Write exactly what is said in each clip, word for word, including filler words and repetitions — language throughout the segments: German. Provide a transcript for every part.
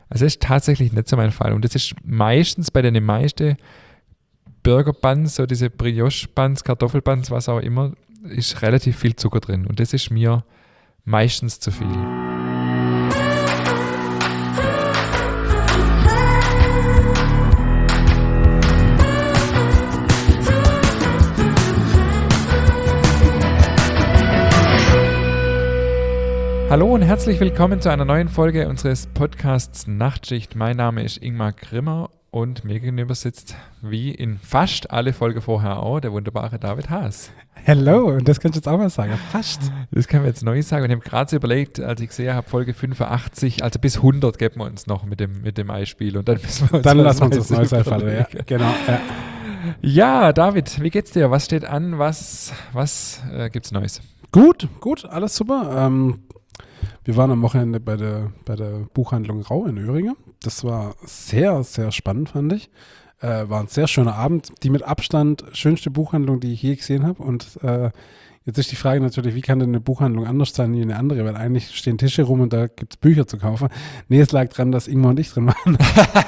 Also das ist tatsächlich nicht so mein Fall. Und das ist meistens bei den meisten Burger-Buns, so diese Brioche-Buns, Kartoffel-Buns, was auch immer, ist relativ viel Zucker drin. Und das ist mir meistens zu viel. Hallo und herzlich willkommen zu einer neuen Folge unseres Podcasts Nachtschicht. Mein Name ist Ingmar Grimmer und mir gegenüber sitzt, wie in fast alle Folgen vorher auch, der wunderbare David Haas. Hallo, und das kannst du jetzt auch mal sagen, fast. Das können wir jetzt neu sagen und ich habe gerade so überlegt, als ich gesehen habe, Folge fünfundachtzig, also bis hundert geben wir uns noch mit dem, mit dem Eispiel und dann müssen wir uns Dann lassen wir uns das Neues einfallen, ja, genau. Ja. Ja, David, wie geht's dir? Was steht an? Was, was äh, gibt's Neues? Gut, gut, alles super. Ähm, Wir waren am Wochenende bei der, bei der Buchhandlung Rau in Öhringen. Das war sehr, sehr spannend, fand ich. Äh, war ein sehr schöner Abend. Die mit Abstand schönste Buchhandlung, die ich je gesehen habe. Und äh, jetzt ist die Frage natürlich, wie kann denn eine Buchhandlung anders sein wie eine andere? Weil eigentlich stehen Tische rum und da gibt es Bücher zu kaufen. Nee, es lag dran, dass Ingmar und ich drin waren.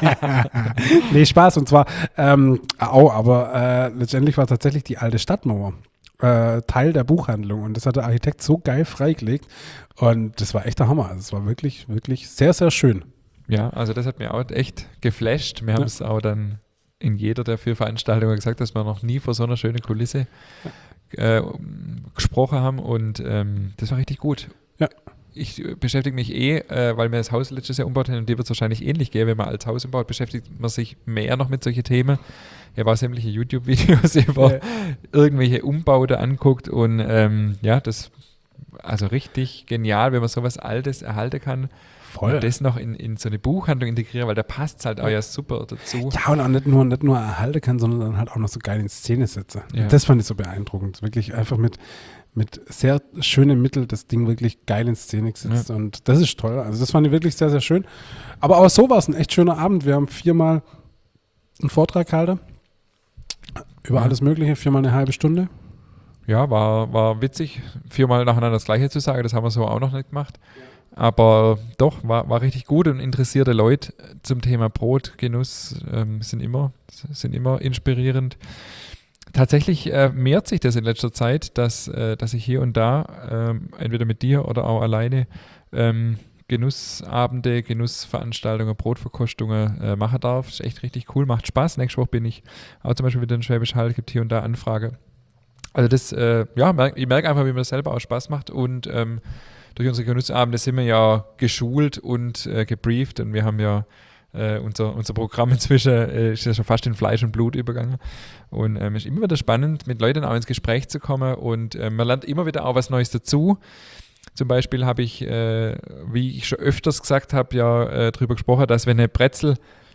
Nee, Spaß. Und zwar, ähm, auch, aber äh, letztendlich war tatsächlich die alte Stadtmauer Äh, Teil der Buchhandlung und das hat der Architekt so geil freigelegt und das war echt der Hammer. Also es war wirklich, wirklich sehr, sehr schön. Ja, also das hat mir auch echt geflasht. Wir haben es auch dann in jeder der vier Veranstaltungen gesagt, dass wir noch nie vor so einer schönen Kulisse äh, gesprochen haben und ähm, das war richtig gut. Ja. Ich beschäftige mich eh, äh, weil wir das Haus letztes Jahr umgebaut haben und dir wird es wahrscheinlich ähnlich gehen, wenn man als Haus umbaut, beschäftigt man sich mehr noch mit solchen Themen. Ich habe auch sämtliche YouTube-Videos über ja. irgendwelche Umbauten anguckt und ähm, ja, das also richtig genial, wenn man sowas Altes erhalten kann. Voll. Und das noch in, in so eine Buchhandlung integrieren, weil da passt es halt auch ja super dazu. Ja, und auch nicht nur, nicht nur erhalten kann, sondern dann halt auch noch so geil in Szene setze. Ja. Das fand ich so beeindruckend. Wirklich einfach mit, mit sehr schönen Mitteln das Ding wirklich geil in Szene gesetzt. Ja. Und das ist toll. Also das fand ich wirklich sehr, sehr schön. Aber auch so war es ein echt schöner Abend. Wir haben viermal einen Vortrag gehalten. Über ja. alles Mögliche, viermal eine halbe Stunde. Ja, war, war witzig, viermal nacheinander das Gleiche zu sagen, das haben wir so auch noch nicht gemacht. Ja. Aber doch, war, war richtig gut und interessierte Leute zum Thema Brotgenuss ähm, sind, immer, sind immer inspirierend. Tatsächlich äh, mehrt sich das in letzter Zeit, dass, äh, dass ich hier und da, äh, entweder mit dir oder auch alleine, ähm, Genussabende, Genussveranstaltungen, Brotverkostungen äh, machen darf. Ist echt richtig cool, macht Spaß. Nächste Woche bin ich auch zum Beispiel wieder in Schwäbisch Hall, gibt hier und da Anfrage. Also das, äh, ja, merk, ich merke einfach, wie mir das selber auch Spaß macht und ähm, durch unsere Genussabende sind wir ja geschult und äh, gebrieft und wir haben ja äh, unser, unser Programm inzwischen äh, ist ja schon fast in Fleisch und Blut übergegangen und es ähm, ist immer wieder spannend, mit Leuten auch ins Gespräch zu kommen und äh, man lernt immer wieder auch was Neues dazu. Zum Beispiel habe ich, äh, wie ich schon öfters gesagt habe, ja äh, darüber gesprochen, dass wenn eine Brezel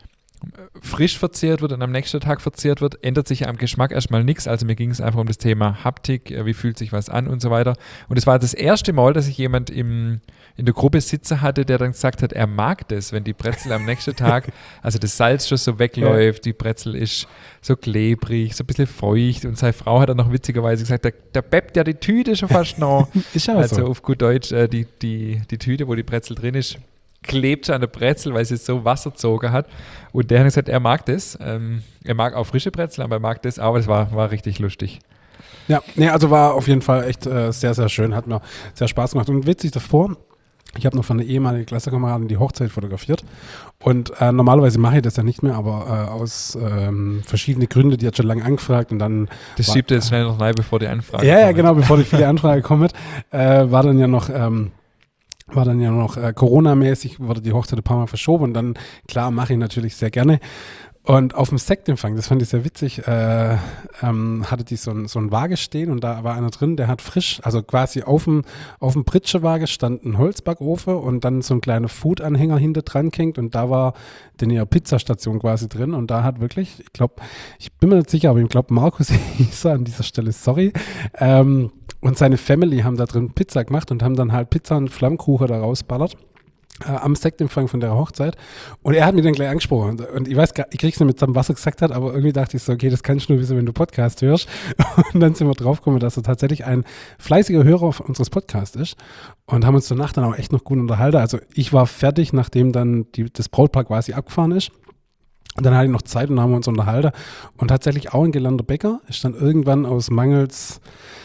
frisch verzehrt wird und am nächsten Tag verzehrt wird, ändert sich ja am Geschmack erstmal nichts. Also mir ging es einfach um das Thema Haptik, äh, wie fühlt sich was an und so weiter. Und es war das erste Mal, dass ich jemand im, in der Gruppe sitzen hatte, der dann gesagt hat, er mag das, wenn die Brezel am nächsten Tag, also das Salz schon so wegläuft, die Brezel ist so klebrig, so ein bisschen feucht und seine Frau hat dann noch witzigerweise gesagt, der, der beppt ja die Tüte schon fast noch. Ist auch also so. auf gut Deutsch, äh, die, die, die Tüte, wo die Brezel drin ist, klebt an der Brezel, weil sie so wasserzogen hat. Und der hat gesagt, er mag das. Ähm, er mag auch frische Brezel, aber er mag das. Aber es war, war richtig lustig. Ja, nee, also war auf jeden Fall echt äh, sehr, sehr schön. Hat mir sehr Spaß gemacht. Und witzig davor, ich habe noch von einer ehemaligen Klassenkameradin die Hochzeit fotografiert. Und äh, normalerweise mache ich das ja nicht mehr, aber äh, aus ähm, verschiedenen Gründen, die hat schon lange angefragt und dann... Das war, schiebt jetzt schnell noch rein, bevor die Anfrage Ja, kommt. ja, genau, bevor die viele Anfrage kommt, äh, war dann ja noch... Ähm, war dann ja noch äh, Corona-mäßig, wurde die Hochzeit ein paar Mal verschoben und dann, klar, mache ich natürlich sehr gerne. Und auf dem Sektempfang, das fand ich sehr witzig, äh, ähm, hatte die so ein, so ein Waage stehen und da war einer drin, der hat frisch, also quasi auf dem, auf dem Pritschewaage stand ein Holzbackofen und dann so ein kleiner Food-Anhänger hinter dran hängt und da war denn ihre Pizzastation quasi drin und da hat wirklich, ich glaube, ich bin mir nicht sicher, aber ich glaube, Markus hieß er an dieser Stelle, sorry, ähm, und seine Family haben da drin Pizza gemacht und haben dann halt Pizza und Flammkuchen da rausballert. äh, am Sektempfang von der Hochzeit. Und er hat mich dann gleich angesprochen. Und, und ich weiß gar ich krieg's nicht mit zusammen, was er gesagt hat, aber irgendwie dachte ich so, okay, das kannst du nur wissen, wenn du Podcast hörst. Und dann sind wir draufgekommen, dass er tatsächlich ein fleißiger Hörer unseres Podcasts ist. Und haben uns danach dann auch echt noch gut unterhalten. Also ich war fertig, nachdem dann die, das Brautpaar quasi abgefahren ist. Und dann hatte ich noch Zeit und haben wir uns unterhalten. Und tatsächlich auch ein gelernter Bäcker ist dann irgendwann aus mangels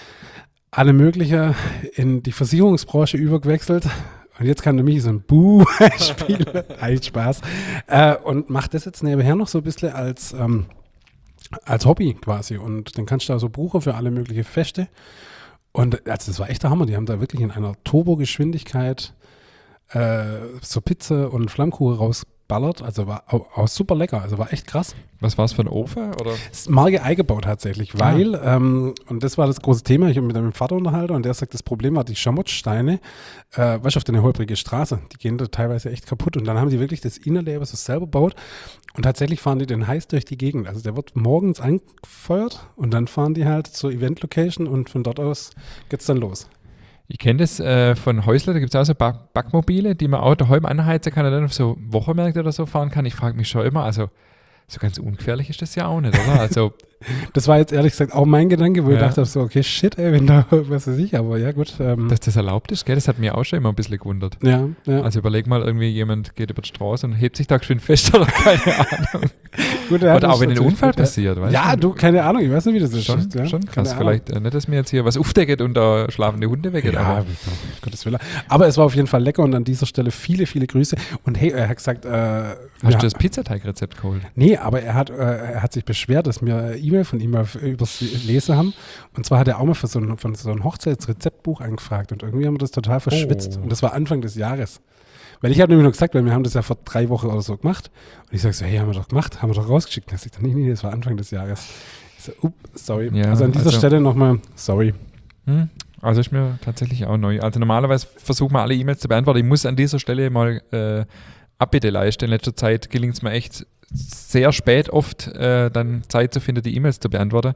alle mögliche in die Versicherungsbranche übergewechselt. Und jetzt kann nämlich so ein Buh spielen. Eigentlich Spaß. Äh, und macht das jetzt nebenher noch so ein bisschen als, ähm, als Hobby quasi. Und dann kannst du da so buchen für alle möglichen Feste. Und also das war echt der Hammer. Die haben da wirklich in einer Turbogeschwindigkeit äh, so Pizza und Flammkuchen rausballert. Also war auch, auch super lecker. Also war echt krass. Was war es für ein Ofen? Oder? Das ist Marke eingebaut tatsächlich, weil, ah. ähm, und das war das große Thema, ich habe mit meinem Vater unterhalten und der sagt, das Problem war die Schamottsteine, äh, weißt du, auf der holprige Straße, die gehen da teilweise echt kaputt und dann haben die wirklich das Innerleben so selber gebaut und tatsächlich fahren die den heiß durch die Gegend. Also der wird morgens angefeuert und dann fahren die halt zur Event-Location und von dort aus geht's dann los. Ich kenne das äh, von Häusler, da gibt es auch so Back- Backmobile, die man auch daheim anheizen kann und dann auf so Wochenmärkte oder so fahren kann. Ich frage mich schon immer, also so ganz ungefährlich ist das ja auch nicht, oder? Also das war jetzt ehrlich gesagt auch mein Gedanke, wo ja. ich dachte so, okay, shit, ey, wenn da, was weiß ich, aber ja gut. Ähm. Dass das erlaubt ist, gell, das hat mir auch schon immer ein bisschen gewundert. Ja, ja. Also überleg mal, irgendwie jemand geht über die Straße und hebt sich da geschwind fest oder keine Ahnung. Gut, ja, oder auch wenn ein Unfall passiert, weißt ja, du? Ja, du, keine Ahnung, ich weiß nicht, wie das ist. Schon, ja? schon krass, vielleicht äh, nicht, dass mir jetzt hier was aufdeckt und da schlafende Hunde weggeht. Ja, aber. Gottes Willen. Aber es war auf jeden Fall lecker und an dieser Stelle viele, viele Grüße. Und hey, er hat gesagt, äh, hast ja, du das Pizzateigrezept geholt? Nee, aber er hat, äh, er hat sich beschwert, dass wir eine E-Mail von ihm übers Lesen haben. Und zwar hat er auch mal für so ein, von so ein Hochzeitsrezeptbuch angefragt und irgendwie haben wir das total verschwitzt. Oh. Und das war Anfang des Jahres. Weil ich habe nämlich noch gesagt, weil wir haben das ja vor drei Wochen oder so gemacht. Und ich sage so, hey, haben wir doch gemacht, haben wir doch rausgeschickt. Und er sagt, nee, nee, das war Anfang des Jahres. Ich so, up, sorry. Ja, also an dieser also, Stelle nochmal, sorry. Hm, also ist mir tatsächlich auch neu. Also normalerweise versuchen wir alle E-Mails zu beantworten. Ich muss an dieser Stelle mal äh, Abbitte leisten. In letzter Zeit gelingt es mir echt sehr spät oft, äh, dann Zeit zu finden, die E-Mails zu beantworten.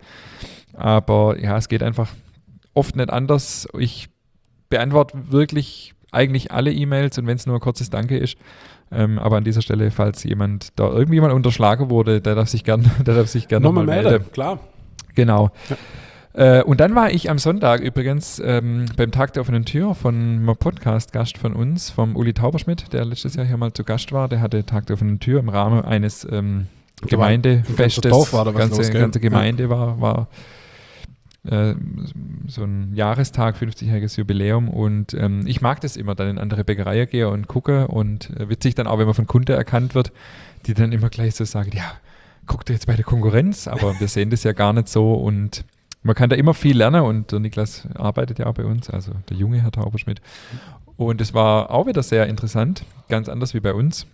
Aber ja, es geht einfach oft nicht anders. Ich beantworte wirklich eigentlich alle E-Mails und wenn es nur ein kurzes Danke ist. Ähm, aber an dieser Stelle, falls jemand da irgendwie mal unterschlagen wurde, der darf sich gerne der darf sich gerne nochmal melden. melden. Klar. Genau. Ja. Äh, und dann war ich am Sonntag übrigens ähm, beim Tag der offenen Tür von einem Podcast-Gast von uns, vom Uli Tauberschmidt, der letztes Jahr hier mal zu Gast war. Der hatte Tag der offenen Tür im Rahmen eines ähm, Gemeindefestes. Dorf war da was ganze, los, ganze Gemeinde ja. war, war äh, so ein Jahrestag, fünfzigjähriges Jubiläum und ähm, ich mag das immer, dann in andere Bäckereien gehe und gucke und äh, witzig dann auch, wenn man von Kunde erkannt wird, die dann immer gleich so sagen, ja, guck dir jetzt bei der Konkurrenz, aber wir sehen das ja gar nicht so und man kann da immer viel lernen und der Niklas arbeitet ja auch bei uns, also der junge Herr Tauberschmidt. Und es war auch wieder sehr interessant, ganz anders wie bei uns.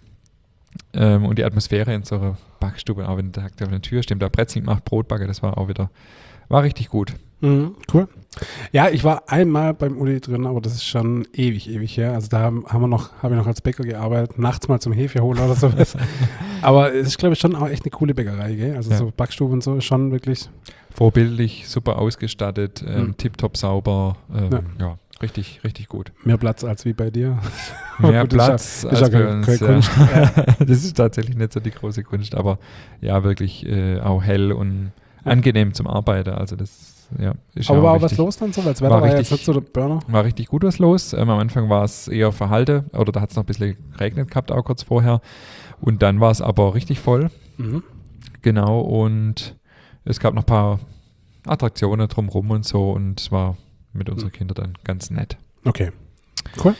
Ähm, und die Atmosphäre in so einer Backstube, auch wenn der Tag der Tür steht, da Brezeln macht, Brotbacke, das war auch wieder, war richtig gut. Mhm, cool. Ja, ich war einmal beim Uli drin, aber das ist schon ewig, ewig her. Also da haben, haben wir noch, habe ich noch als Bäcker gearbeitet, nachts mal zum Hefe holen oder sowas. Aber es ist, glaube ich, schon auch echt eine coole Bäckerei, gell? Also ja. so Backstube und so ist schon wirklich vorbildlich, super ausgestattet, ähm, mhm. tipptopp sauber, ähm, ja. ja, richtig, richtig gut. Mehr Platz als wie bei dir. Mehr gut, Platz ist ja, als ist bei uns, keine ja. Kunst. Das ist tatsächlich nicht so die große Kunst, aber ja, wirklich äh, auch hell und ja. angenehm zum Arbeiten, also das ja, ist aber ja war auch richtig, was los dann so? Weil das Wetter war, war richtig, jetzt nicht so der Burner. War richtig gut was los. Ähm, am Anfang war es eher verhalten oder da hat es noch ein bisschen geregnet gehabt, auch kurz vorher. Und dann war es aber richtig voll. Mhm. Genau, und es gab noch ein paar Attraktionen drumherum und so und es war mit unseren mhm. Kindern dann ganz nett. Okay, cool.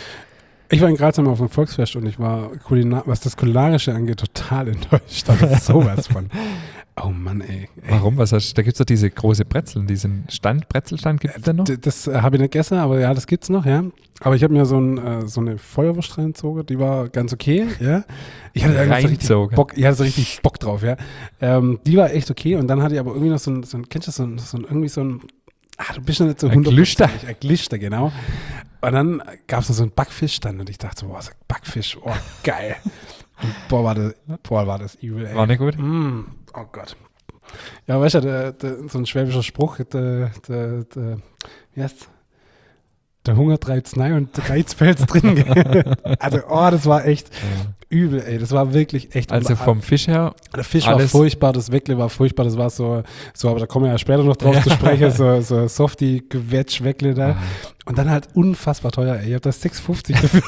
Ich war in Graz einmal auf dem Volksfest und ich war, kulinar- was das Kulinarische angeht, total enttäuscht. Da ist sowas von. Oh Mann, ey. ey. Warum? Was hast, da gibt es doch diese große Brezeln, diesen Stand, Brezelstand gibt es denn noch? Das, das äh, habe ich nicht gegessen, aber ja, das gibt es noch, ja. Aber ich habe mir so, ein, äh, so eine Feuerwurst reingezogen, die war ganz okay, ja. Ich hatte so richtig Bock, ich hatte so richtig Bock drauf, ja. Ähm, die war echt okay und dann hatte ich aber irgendwie noch so ein, so ein kennst du das, so ein, so ein, irgendwie so ein, ah, du bist ja nicht so hundert Prozent. Ein Glüster. Ein Glüster, genau. Und dann gab es noch so einen Backfischstand und ich dachte so, boah, so Backfisch, oh, geil. Und boah, war das, boah, war das übel, ey. War nicht gut? Mm, oh Gott. Ja, weißt du, der, der, so ein schwäbischer Spruch, der, der, der, wie heißt der Hunger treibt's rein und der Geizpelz drin. Also, oh, das war echt ja. übel, ey. Das war wirklich echt. Also vom Fisch her. Der Fisch war furchtbar, das Weckle war furchtbar. Das war so, so aber da kommen wir ja später noch drauf ja. zu sprechen. So, so softy Gewetsch-Weckle da. Und dann halt unfassbar teuer, ey. Ich hab das sechs fünfzig dafür.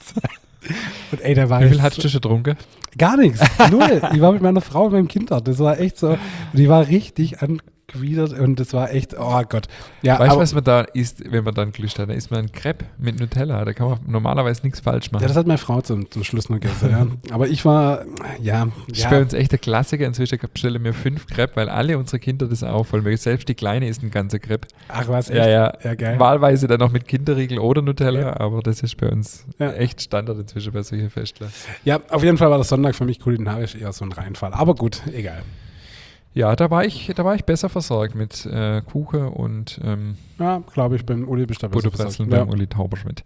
Und ey, der war Wie viel hattest du schon getrunken? Gar nichts. Null. Ich war mit meiner Frau und meinem Kind da. Das war echt so. Und die war richtig an. Gewidert und das war echt, oh Gott. Ja, weißt du, was man da isst, wenn man dann Glück hat? Da isst man ein Crepe mit Nutella. Da kann man normalerweise nichts falsch machen. Ja, das hat meine Frau zum, zum Schluss noch gegessen, ja. Aber ich war, ja. Das ja. ist bei uns echt der Klassiker. Inzwischen bestelle ich mir fünf Crepe, weil alle unsere Kinder das auch wollen. Selbst die Kleine isst ein ganzer Crepe. Ach was, echt? Ja, ja. ja geil. Wahlweise dann noch mit Kinderriegel oder Nutella, ja. aber das ist bei uns ja. echt Standard inzwischen bei solchen Festlern. Ja, auf jeden Fall war das Sonntag für mich kulinarisch eher so ein Reinfall. Aber gut, egal. Ja, da war ich, da war ich besser versorgt mit äh, Kuchen und ähm, ja, glaube ich, beim Uli bist du besser versorgt. beim ja. Uli Tauberschmidt.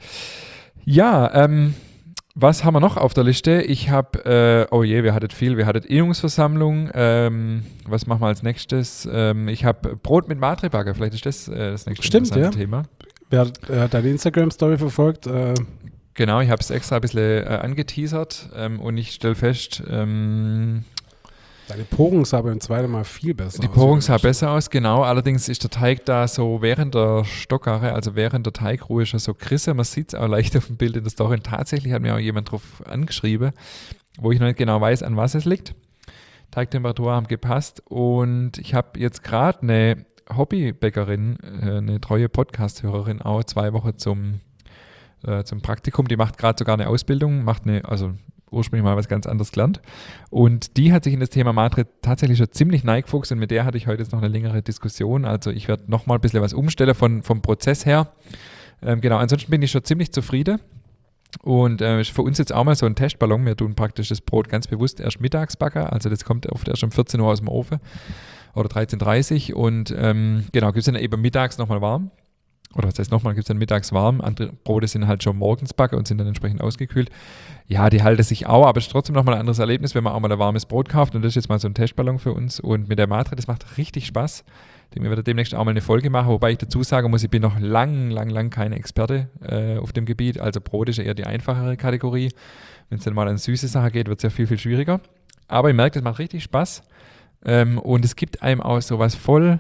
Ja, ähm, was haben wir noch auf der Liste? Ich habe, äh, oh je, wir hattet viel. Wir hattet Innungsversammlung. Ähm, was machen wir als nächstes? Ähm, ich habe Brot mit Matre-Bagger. Vielleicht ist das äh, das nächste Stimmt, ja. Thema. Wer hat, äh, hat deine Instagram-Story verfolgt? Äh, genau, ich habe es extra ein bisschen äh, angeteasert ähm, und ich stelle fest, ähm, deine Porung sah beim zweiten Mal viel besser die aus. Die Porung sah besser aus, genau. Allerdings ist der Teig da so während der Stockare, also während der Teigruhe schon so krisse. Man sieht es auch leicht auf dem Bild in der Story. Und tatsächlich hat mir auch jemand drauf angeschrieben, wo ich noch nicht genau weiß, an was es liegt. Teigtemperatur haben gepasst. Und ich habe jetzt gerade eine Hobbybäckerin, eine treue Podcast-Hörerin auch, zwei Wochen zum, äh, zum Praktikum. Die macht gerade sogar eine Ausbildung, macht eine, also ursprünglich mal was ganz anderes gelernt. Und die hat sich in das Thema Matre tatsächlich schon ziemlich neigefuchst und mit der hatte ich heute jetzt noch eine längere Diskussion. Also ich werde nochmal ein bisschen was umstellen von, vom Prozess her. Ähm, genau, ansonsten bin ich schon ziemlich zufrieden. Und äh, ist für uns jetzt auch mal so ein Testballon. Wir tun praktisch das Brot ganz bewusst erst mittags backen. Also das kommt oft erst um vierzehn Uhr aus dem Ofen oder dreizehn Uhr dreißig und ähm, genau, gibt es dann eben mittags nochmal warm. Oder das heißt nochmal, gibt es dann mittags warm. Andere Brote sind halt schon morgens backen und sind dann entsprechend ausgekühlt. Ja, die halten sich auch, aber es ist trotzdem nochmal ein anderes Erlebnis, wenn man auch mal ein warmes Brot kauft. Und das ist jetzt mal so ein Testballon für uns. Und mit der Matre, das macht richtig Spaß. Ich werde demnächst auch mal eine Folge machen, wobei ich dazu sagen muss, ich bin noch lang, lang, lang kein Experte äh, auf dem Gebiet. Also Brot ist ja eher die einfachere Kategorie. Wenn es dann mal an süße Sachen geht, wird es ja viel, viel schwieriger. Aber ich merke, das macht richtig Spaß. Ähm, und es gibt einem auch so was voll,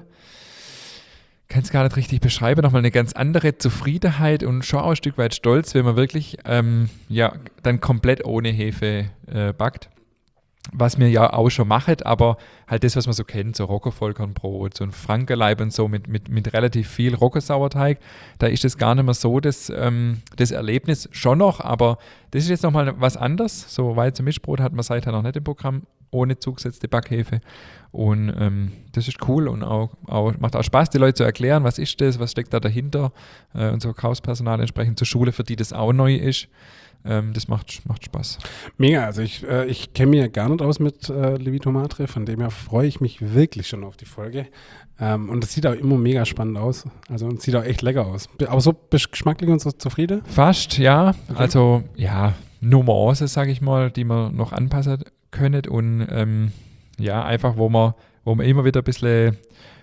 kann es gar nicht richtig beschreiben, nochmal eine ganz andere Zufriedenheit und schon auch ein Stück weit Stolz, wenn man wirklich ähm, ja, dann komplett ohne Hefe äh, backt. Was mir ja auch schon macht, aber halt das, was man so kennt, so Roggenvollkornbrot, so ein Frankenleib und so mit, mit, mit relativ viel Roggensauerteig, da ist es gar nicht mehr so das, ähm, das Erlebnis, schon noch, aber das ist jetzt nochmal was anderes. So Weizen Mischbrot hat man seither noch nicht im Programm, ohne zugesetzte Backhefe. Und ähm, das ist cool und auch, auch macht auch Spaß, die Leute zu erklären, was ist das, was steckt da dahinter. Äh, unser Verkaufspersonal entsprechend zur Schule, für die das auch neu ist. Ähm, das macht, macht Spaß. Mega, also ich, äh, ich kenne mich ja gar nicht aus mit äh, Levito Matre, von dem her freue ich mich wirklich schon auf die Folge. Ähm, und es sieht auch immer mega spannend aus. Also und sieht auch echt lecker aus. Aber so geschmacklich und so zufrieden? Fast, ja. Okay. Also ja, Nuancen, sage ich mal, die man noch anpassen können und ähm, ja, einfach, wo man, wo man immer wieder ein bisschen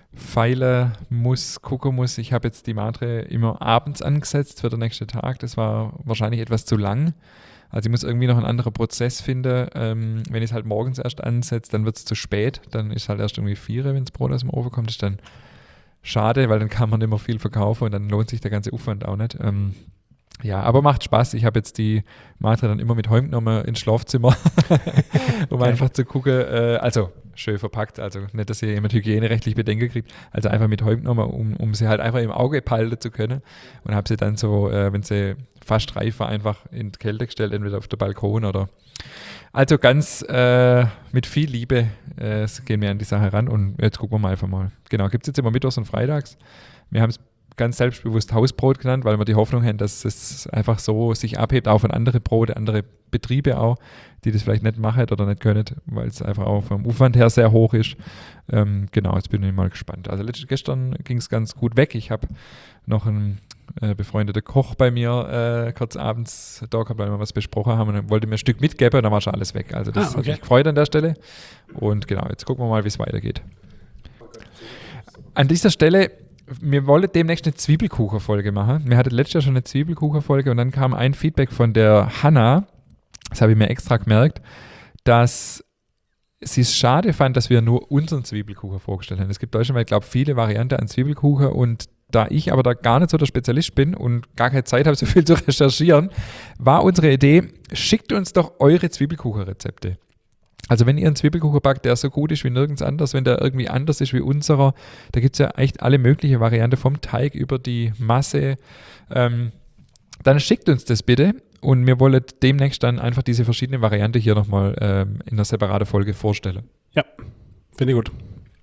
feilen muss, gucken muss. Ich habe jetzt die Matre immer abends angesetzt für den nächsten Tag. Das war wahrscheinlich etwas zu lang. Also ich muss irgendwie noch einen anderen Prozess finden. Ähm, wenn ich es halt morgens erst ansetze, dann wird es zu spät. Dann ist es halt erst irgendwie vier, wenn das Brot aus dem Ofen kommt. Das ist dann schade, weil dann kann man nicht mehr viel verkaufen und dann lohnt sich der ganze Aufwand auch nicht. Ähm, Ja, aber macht Spaß. Ich habe jetzt die Matre dann immer mit heimgenommen ins Schlafzimmer, um okay. einfach zu gucken, äh, also schön verpackt, also nicht, dass hier jemand hygienerechtlich Bedenken kriegt, also einfach mit heimgenommen, um, um sie halt einfach im Auge behalten zu können und habe sie dann so, äh, wenn sie fast reif war, einfach in die Kälte gestellt, entweder auf den Balkon oder also ganz äh, mit viel Liebe äh, gehen wir an die Sache ran und jetzt gucken wir mal einfach mal. Genau, gibt es jetzt immer mittwochs und freitags. Wir haben es ganz selbstbewusst Hausbrot genannt, weil wir die Hoffnung haben, dass es einfach so sich abhebt, auch von anderen Brote, andere Betriebe auch, die das vielleicht nicht machen oder nicht können, weil es einfach auch vom Aufwand her sehr hoch ist. Ähm, genau, jetzt bin ich mal gespannt. Also letzte, gestern ging es ganz gut weg. Ich habe noch einen äh, befreundeten Koch bei mir äh, kurz abends da gehabt, weil wir was besprochen haben und dann wollte mir ein Stück mitgeben und dann war schon alles weg. Also das ah, okay. hat mich gefreut an der Stelle. Und genau, jetzt gucken wir mal, wie es weitergeht. An dieser Stelle wir wollen demnächst eine Zwiebelkuchen-Folge machen. Wir hatten letztes Jahr schon eine Zwiebelkuchen-Folge und dann kam ein Feedback von der Hanna, das habe ich mir extra gemerkt, dass sie es schade fand, dass wir nur unseren Zwiebelkuchen vorgestellt haben. Es gibt deutschlandweit, glaube ich, viele Varianten an Zwiebelkuchen und da ich aber da gar nicht so der Spezialist bin und gar keine Zeit habe, so viel zu recherchieren, war unsere Idee, schickt uns doch eure Zwiebelkuchenrezepte. Also wenn ihr einen Zwiebelkuchen backt, der so gut ist wie nirgends anders, wenn der irgendwie anders ist wie unserer, da gibt es ja echt alle möglichen Varianten vom Teig über die Masse, ähm, dann schickt uns das bitte und wir wollen demnächst dann einfach diese verschiedenen Varianten hier nochmal ähm, in einer separaten Folge vorstellen. Ja, finde ich gut.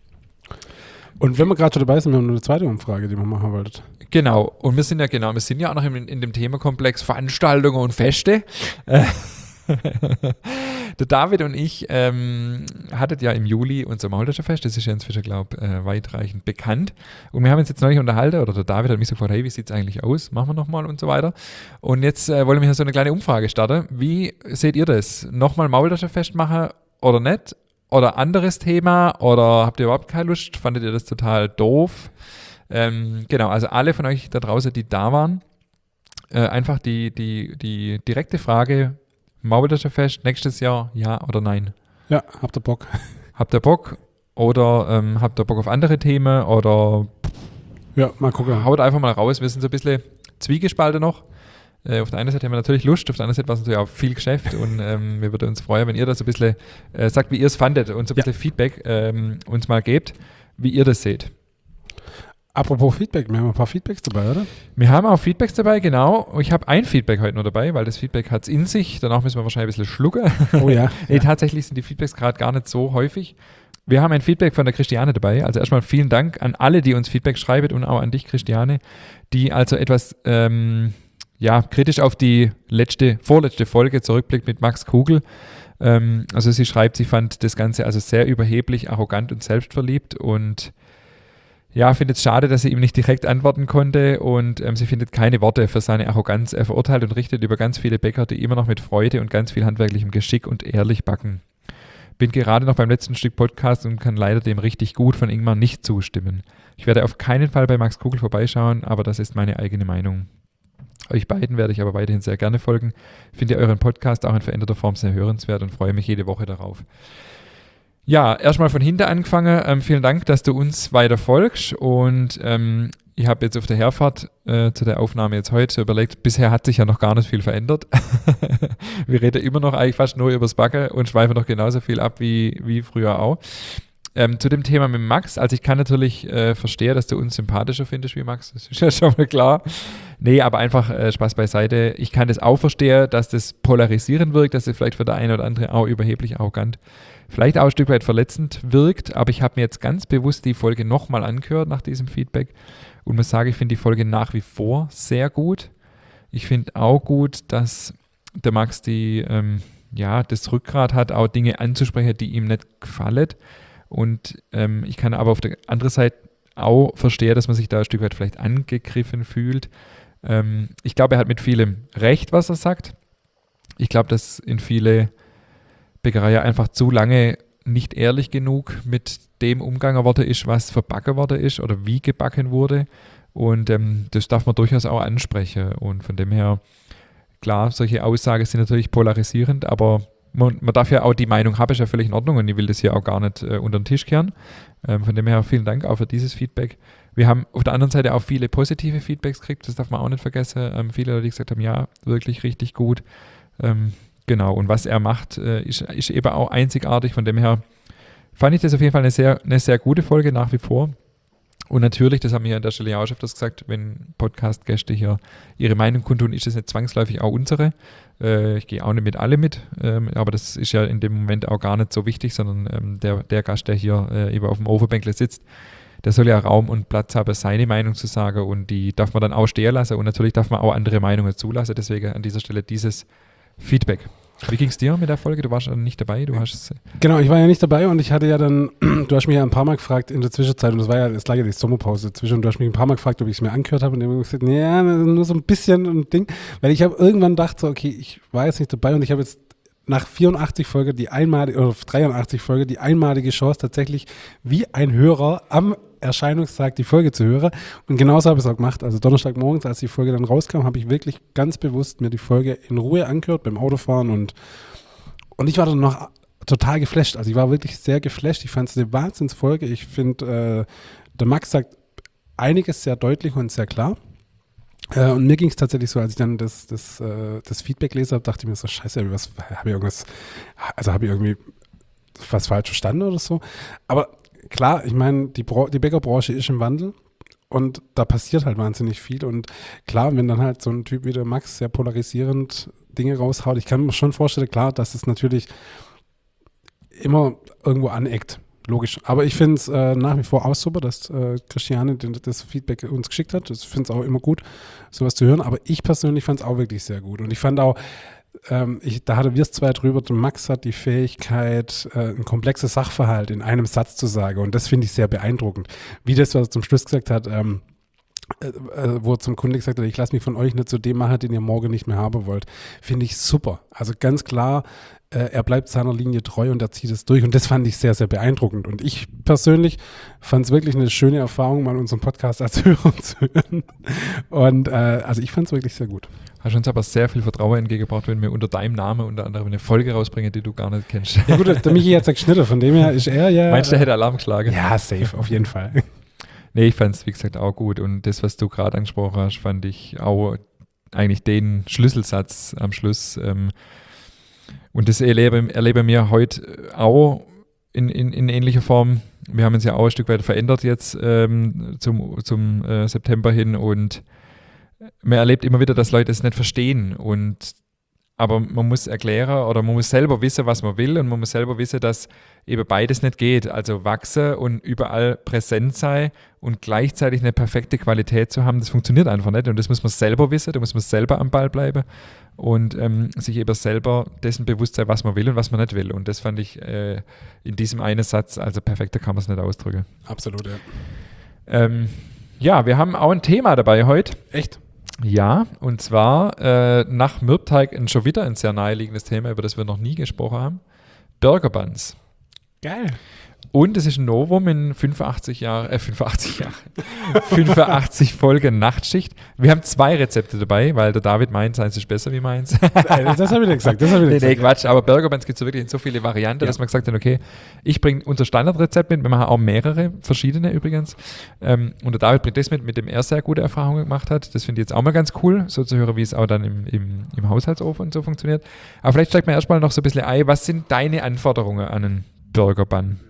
Und wenn wir gerade schon dabei sind, wir haben noch eine zweite Umfrage, die wir machen wollten. Genau, und wir sind ja genau, wir sind ja auch noch in, in dem Themenkomplex Veranstaltungen und Feste. Äh, Der David und ich ähm, hattet ja im Juli unser Maultaschenfest, das ist ja inzwischen, glaube ich, äh, weitreichend bekannt. Und wir haben uns jetzt neulich unterhalten, oder der David hat mich so gefragt, hey, wie sieht es eigentlich aus? Machen wir nochmal und so weiter. Und jetzt äh, wollen wir hier so eine kleine Umfrage starten. Wie seht ihr das? Nochmal Maultaschenfest machen oder nicht? Oder anderes Thema? Oder habt ihr überhaupt keine Lust? Fandet ihr das total doof? Ähm, genau, also alle von euch da draußen, die da waren, äh, einfach die, die, die direkte Frage, Maultaschenfest nächstes Jahr, ja oder nein? Ja, habt ihr Bock? Habt ihr Bock? Oder ähm, habt ihr Bock auf andere Themen? Oder ja, mal gucken. Haut einfach mal raus. Wir sind so ein bisschen zwiegespalten noch. Äh, auf der einen Seite haben wir natürlich Lust, auf der anderen Seite war es natürlich auch viel Geschäft und ähm, wir würden uns freuen, wenn ihr das so ein bisschen äh, sagt, wie ihr es fandet und so ein bisschen ja. Feedback ähm, uns mal gebt, wie ihr das seht. Apropos Feedback, wir haben ein paar Feedbacks dabei, oder? Wir haben auch Feedbacks dabei, genau. Ich habe ein Feedback heute nur dabei, weil das Feedback hat es in sich. Danach müssen wir wahrscheinlich ein bisschen schlucken. Oh ja. nee, ja. Tatsächlich sind die Feedbacks gerade gar nicht so häufig. Wir haben ein Feedback von der Christiane dabei. Also erstmal vielen Dank an alle, die uns Feedback schreiben und auch an dich, Christiane, die also etwas ähm, ja, kritisch auf die letzte, vorletzte Folge zurückblickt mit Max Kugel. Ähm, also sie schreibt, sie fand das Ganze also sehr überheblich, arrogant und selbstverliebt und ja, findet es schade, dass sie ihm nicht direkt antworten konnte und ähm, sie findet keine Worte für seine Arroganz. Er verurteilt und richtet über ganz viele Bäcker, die immer noch mit Freude und ganz viel handwerklichem Geschick und ehrlich backen. Bin gerade noch beim letzten Stück Podcast und kann leider dem richtig gut von Ingmar nicht zustimmen. Ich werde auf keinen Fall bei Max Kugel vorbeischauen, aber das ist meine eigene Meinung. Euch beiden werde ich aber weiterhin sehr gerne folgen. Finde euren Podcast auch in veränderter Form sehr hörenswert und freue mich jede Woche darauf. Ja, erstmal von hinten angefangen. Ähm, vielen Dank, dass du uns weiter folgst und ähm, ich habe jetzt auf der Herfahrt äh, zu der Aufnahme jetzt heute überlegt, bisher hat sich ja noch gar nicht viel verändert. Wir reden immer noch eigentlich fast nur übers Backen und schweifen noch genauso viel ab wie, wie früher auch. Ähm, zu dem Thema mit Max, also ich kann natürlich äh, verstehen, dass du uns sympathischer findest wie Max, das ist ja schon mal klar. Nee, aber einfach äh, Spaß beiseite. Ich kann das auch verstehen, dass das polarisierend wirkt, dass es vielleicht für der eine oder andere auch überheblich arrogant vielleicht auch ein Stück weit verletzend wirkt, aber ich habe mir jetzt ganz bewusst die Folge nochmal angehört nach diesem Feedback und muss sagen, ich finde die Folge nach wie vor sehr gut. Ich finde auch gut, dass der Max die, ähm, ja, das Rückgrat hat, auch Dinge anzusprechen, die ihm nicht gefallen. Und ähm, ich kann aber auf der anderen Seite auch verstehen, dass man sich da ein Stück weit vielleicht angegriffen fühlt. Ähm, ich glaube, er hat mit vielem Recht, was er sagt. Ich glaube, dass in viele Bäckerei einfach zu lange nicht ehrlich genug mit dem umgegangen worden ist, was verbacken worden ist oder wie gebacken wurde. Und ähm, das darf man durchaus auch ansprechen. Und von dem her, klar, solche Aussagen sind natürlich polarisierend, aber man, man darf ja auch die Meinung haben, ist ja völlig in Ordnung und ich will das hier auch gar nicht äh, unter den Tisch kehren. Ähm, von dem her vielen Dank auch für dieses Feedback. Wir haben auf der anderen Seite auch viele positive Feedbacks gekriegt, das darf man auch nicht vergessen. Ähm, viele, die gesagt haben, ja, wirklich richtig gut. Ähm, Genau, und was er macht, äh, ist, ist eben auch einzigartig. Von dem her fand ich das auf jeden Fall eine sehr, eine sehr gute Folge nach wie vor. Und natürlich, das haben wir an der Stelle ja auch schon öfters gesagt, wenn Podcast-Gäste hier ihre Meinung kundtun, ist das nicht zwangsläufig auch unsere. Äh, ich gehe auch nicht mit alle mit, ähm, aber das ist ja in dem Moment auch gar nicht so wichtig, sondern ähm, der, der Gast, der hier äh, eben auf dem Overbänkle sitzt, der soll ja Raum und Platz haben, seine Meinung zu sagen und die darf man dann auch stehen lassen und natürlich darf man auch andere Meinungen zulassen. Deswegen an dieser Stelle dieses Feedback. Wie ging es dir mit der Folge? Du warst ja nicht dabei. Du hast genau, ich war ja nicht dabei und ich hatte ja dann, du hast mich ja ein paar Mal gefragt in der Zwischenzeit und das war ja, das lag ja die Sommerpause zwischen und du hast mich ein paar Mal gefragt, ob ich es mir angehört habe und ich habe gesagt, ja, nur so ein bisschen ein Ding, weil ich habe irgendwann gedacht, so, okay, ich war jetzt nicht dabei und ich habe jetzt nach vierundachtzig Folge die einmalige, oder dreiundachtzig Folge die einmalige Chance tatsächlich wie ein Hörer am Erscheinungstag die Folge zu hören. Und genauso habe ich es auch gemacht. Also Donnerstagmorgens, als die Folge dann rauskam, habe ich wirklich ganz bewusst mir die Folge in Ruhe angehört beim Autofahren und, und ich war dann noch total geflasht. Also ich war wirklich sehr geflasht. Ich fand es eine Wahnsinnsfolge. Ich finde, äh, der Max sagt einiges sehr deutlich und sehr klar. Äh, und mir ging es tatsächlich so, als ich dann das, das, äh, das Feedback gelesen habe, dachte ich mir so, scheiße, was habe ich irgendwas, also habe ich irgendwie was falsch verstanden oder so. Aber klar, ich meine, die, Bra- die Bäckerbranche ist im Wandel und da passiert halt wahnsinnig viel. Und klar, wenn dann halt so ein Typ wie der Max sehr polarisierend Dinge raushaut, ich kann mir schon vorstellen, klar, dass es natürlich immer irgendwo aneckt. Logisch. Aber ich finde es äh, nach wie vor auch super, dass äh, Christiane den, das Feedback uns geschickt hat. Ich finde es auch immer gut, sowas zu hören. Aber ich persönlich fand es auch wirklich sehr gut. Und ich fand auch, ähm, ich, da hatten wir es zwei drüber, der Max hat die Fähigkeit, äh, ein komplexes Sachverhalt in einem Satz zu sagen. Und das finde ich sehr beeindruckend. Wie das, was er zum Schluss gesagt hat, ähm, äh, äh, wo er zum Kunde gesagt hat, ich lasse mich von euch nicht zu dem machen, den ihr morgen nicht mehr haben wollt, finde ich super. Also ganz klar, Äh, er bleibt seiner Linie treu und er zieht es durch. Und das fand ich sehr, sehr beeindruckend. Und ich persönlich fand es wirklich eine schöne Erfahrung, mal unseren Podcast als Hörer zu hören. Und äh, also ich fand es wirklich sehr gut. Hast uns aber sehr viel Vertrauen entgegengebracht, wenn wir unter deinem Namen unter anderem eine Folge rausbringen, die du gar nicht kennst. Ja gut, der Michi hat es geschnitten, von dem her ist er ja... Meinst du, der hätte Alarm geschlagen? Ja, safe, auf jeden Fall. Nee, ich fand es, wie gesagt, auch gut. Und das, was du gerade angesprochen hast, fand ich auch eigentlich den Schlüsselsatz am Schluss. Ähm, Und das erlebe, erlebe mir heute auch in, in, in ähnlicher Form. Wir haben uns ja auch ein Stück weit verändert jetzt ähm, zum, zum äh, September hin und man erlebt immer wieder, dass Leute es nicht verstehen. Und, aber man muss erklären oder man muss selber wissen, was man will und man muss selber wissen, dass eben beides nicht geht. Also wachsen und überall präsent sein und gleichzeitig eine perfekte Qualität zu haben, das funktioniert einfach nicht. Und das muss man selber wissen, da muss man selber am Ball bleiben. Und ähm, sich eben selber dessen bewusst sein, was man will und was man nicht will. Und das fand ich äh, in diesem einen Satz, also perfekter kann man es nicht ausdrücken. Absolut, ja. Ähm, ja, wir haben auch ein Thema dabei heute. Echt? Ja, und zwar äh, nach Mürbteig ein, schon wieder ein sehr naheliegendes Thema, über das wir noch nie gesprochen haben. Burger Buns. Geil. Und es ist ein Novum in fünfundachtzig Jahren, äh fünfundachtzig Jahre, fünfundachtzig Folgen Nachtschicht. Wir haben zwei Rezepte dabei, weil der David meint, seins ist besser wie meins. Das habe ich nicht gesagt, das habe ich nicht nee, nee, gesagt. Quatsch, aber Burger Buns gibt es so wirklich in so viele Varianten, Ja. dass man gesagt hat, okay, ich bringe unser Standardrezept mit, wir machen auch mehrere, verschiedene übrigens. Ähm, und der David bringt das mit, mit dem er sehr gute Erfahrungen gemacht hat. Das finde ich jetzt auch mal ganz cool, so zu hören, wie es auch dann im, im, im Haushaltsofen und so funktioniert. Aber vielleicht steigt man erstmal noch so ein bisschen ein, was sind deine Anforderungen an einen Burger Bun?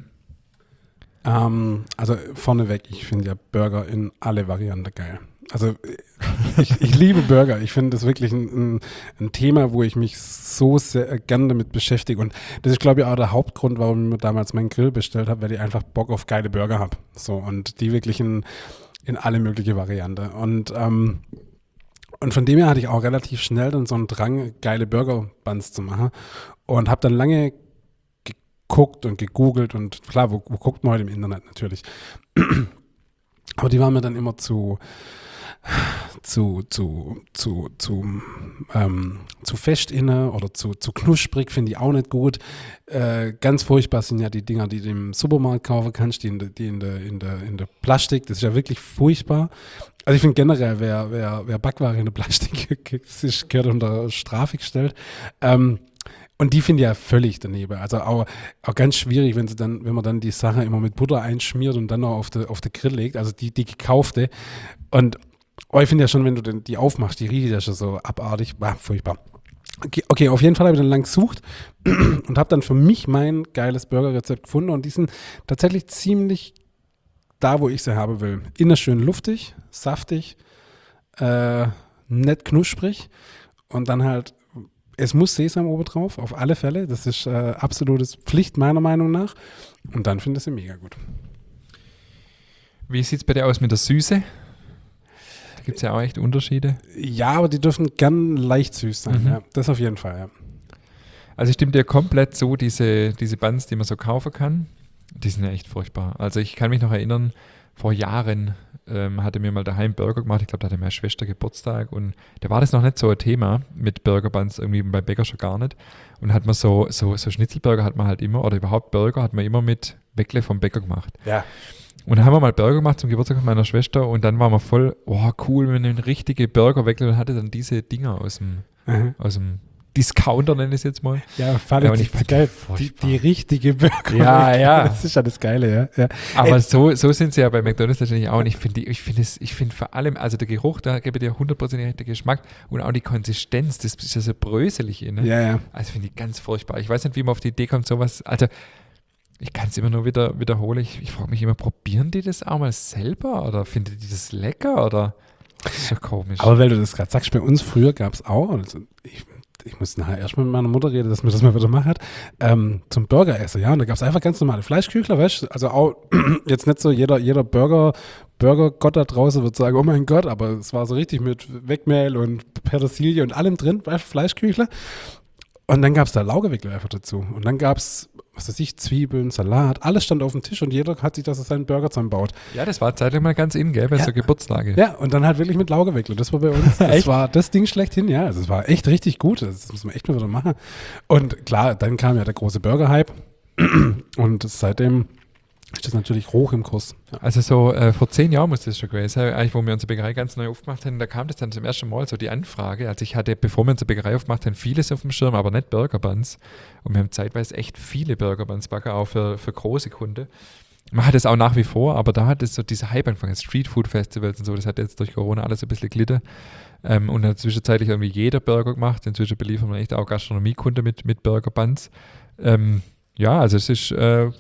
Ähm, also vorneweg, ich finde ja Burger in alle Varianten geil. Also ich, ich liebe Burger. Ich finde das wirklich ein, ein, ein Thema, wo ich mich so sehr gern damit beschäftige. Und das ist, glaube ich, auch der Hauptgrund, warum ich mir damals meinen Grill bestellt habe, weil ich einfach Bock auf geile Burger habe. So, und die wirklich in, in alle mögliche Varianten. Und, ähm, und von dem her hatte ich auch relativ schnell dann so einen Drang, geile Burger-Buns zu machen. Und habe dann lange geguckt und gegoogelt und klar, wo, wo guckt man heute im Internet natürlich. Aber die waren mir dann immer zu zu, zu, zu, zu, ähm, zu fest inne oder zu, zu knusprig, finde ich auch nicht gut. Äh, ganz furchtbar sind ja die Dinger, die du im Supermarkt kaufen kannst, die in der, die in der, in der, in der Plastik, das ist ja wirklich furchtbar. Also ich finde generell, wer, wer, wer Backware in der Plastik ist, gehört unter Strafe gestellt. Ähm, Und die finde ich ja völlig daneben. Also auch, auch ganz schwierig, wenn sie dann, wenn man dann die Sache immer mit Butter einschmiert und dann noch auf den auf den Grill legt, also die, die gekaufte. Und oh, ich finde ja schon, wenn du den, die aufmachst, die riecht ja schon so abartig. Ah, furchtbar. Okay, okay, auf jeden Fall habe ich dann lang gesucht und habe dann für mich mein geiles Burgerrezept gefunden. Und die sind tatsächlich ziemlich da, wo ich sie haben will. Innen schön luftig, saftig, äh, nett knusprig und dann halt. Es muss Sesam oben drauf, auf alle Fälle. Das ist äh, absolutes Pflicht meiner Meinung nach. Und dann finde ich sie mega gut. Wie sieht es bei dir aus mit der Süße? Da gibt es ja auch echt Unterschiede. Ja, aber die dürfen gern leicht süß sein. Mhm. Ja. Das auf jeden Fall, ja. Also ich stimme dir komplett so, diese, diese Buns, die man so kaufen kann, die sind ja echt furchtbar. Also ich kann mich noch erinnern, vor Jahren ähm, hatte mir mal daheim Burger gemacht. Ich glaube, da hatte meine Schwester Geburtstag und da war das noch nicht so ein Thema mit Burger Buns, irgendwie beim Bäcker schon gar nicht. Und hat man so, so, so Schnitzelburger hat man halt immer, oder überhaupt Burger hat man immer mit Weckle vom Bäcker gemacht. Ja. Und dann haben wir mal Burger gemacht zum Geburtstag meiner Schwester und dann waren wir voll, oh cool, wenn eine richtige Burger weggeln und hatte dann diese Dinger aus dem, Mhm. aus dem Discounter, nenne ich es jetzt mal. Ja, fand Ja, ich und ich das fand geil. die Die, furchtbar. die richtige Burger. Ja, ja. Das ist ja das Geile, ja. ja. Aber Ey. so, so sind sie ja bei McDonalds natürlich auch. Und ich finde, ich finde es, ich finde vor allem, also der Geruch, da gebe ich dir hundertprozentig den Geschmack und auch die Konsistenz, das ist ja so bröselig. Ne? Ja, ja. Also finde ich ganz furchtbar. Ich weiß nicht, wie man auf die Idee kommt, sowas, also ich kann es immer nur wieder wiederholen. Ich, ich frage mich immer, probieren die das auch mal selber oder finden die das lecker oder? Das ist ja komisch. Aber weil du das gerade sagst, bei uns früher gab es auch, also ich, ich muss nachher erst mal mit meiner Mutter reden, dass mir das mal wieder macht, ähm, zum Burgeressen, ja, und da gab es einfach ganz normale Fleischküchler, weißt du, also auch jetzt nicht so jeder, jeder Burger, Burgergott da draußen wird sagen, oh mein Gott, aber es war so richtig mit Wegmehl und Petersilie und allem drin, weißt du, Fleischküchler. Und dann gab es da Laugewickler einfach dazu. Und dann gab es, was weiß ich, Zwiebeln, Salat, alles stand auf dem Tisch und jeder hat sich das aus seinen Burger zusammenbaut. ja, das war zeitlich mal ganz in, gell, bei Ja. so Geburtstagen. Ja, und dann halt wirklich mit Laugewickler. Das war bei uns, das Echt? war das Ding schlechthin, ja. Also es war echt richtig gut. Das muss man echt mal wieder machen. Und klar, dann kam ja der große Burger-Hype. Und seitdem ist das natürlich hoch im Kurs. Ja. Also so äh, vor zehn Jahren muss das schon gewesen sein, eigentlich, wo wir unsere Bäckerei ganz neu aufgemacht haben, da kam das dann zum ersten Mal so die Anfrage. Also ich hatte, bevor wir unsere Bäckerei aufgemacht haben, vieles auf dem Schirm, aber nicht Burger Buns. Und wir haben zeitweise echt viele Burger Buns backen, auch für, für große Kunden. Man hat es auch nach wie vor, aber da hat es so diese Hype angefangen, Street Food Festivals und so, das hat jetzt durch Corona alles ein bisschen gelitten. Ähm, und dann zwischenzeitlich irgendwie jeder Burger gemacht. Inzwischen beliefern wir echt auch Gastronomiekunden mit, mit Burger Buns. Ähm, ja, also es ist äh,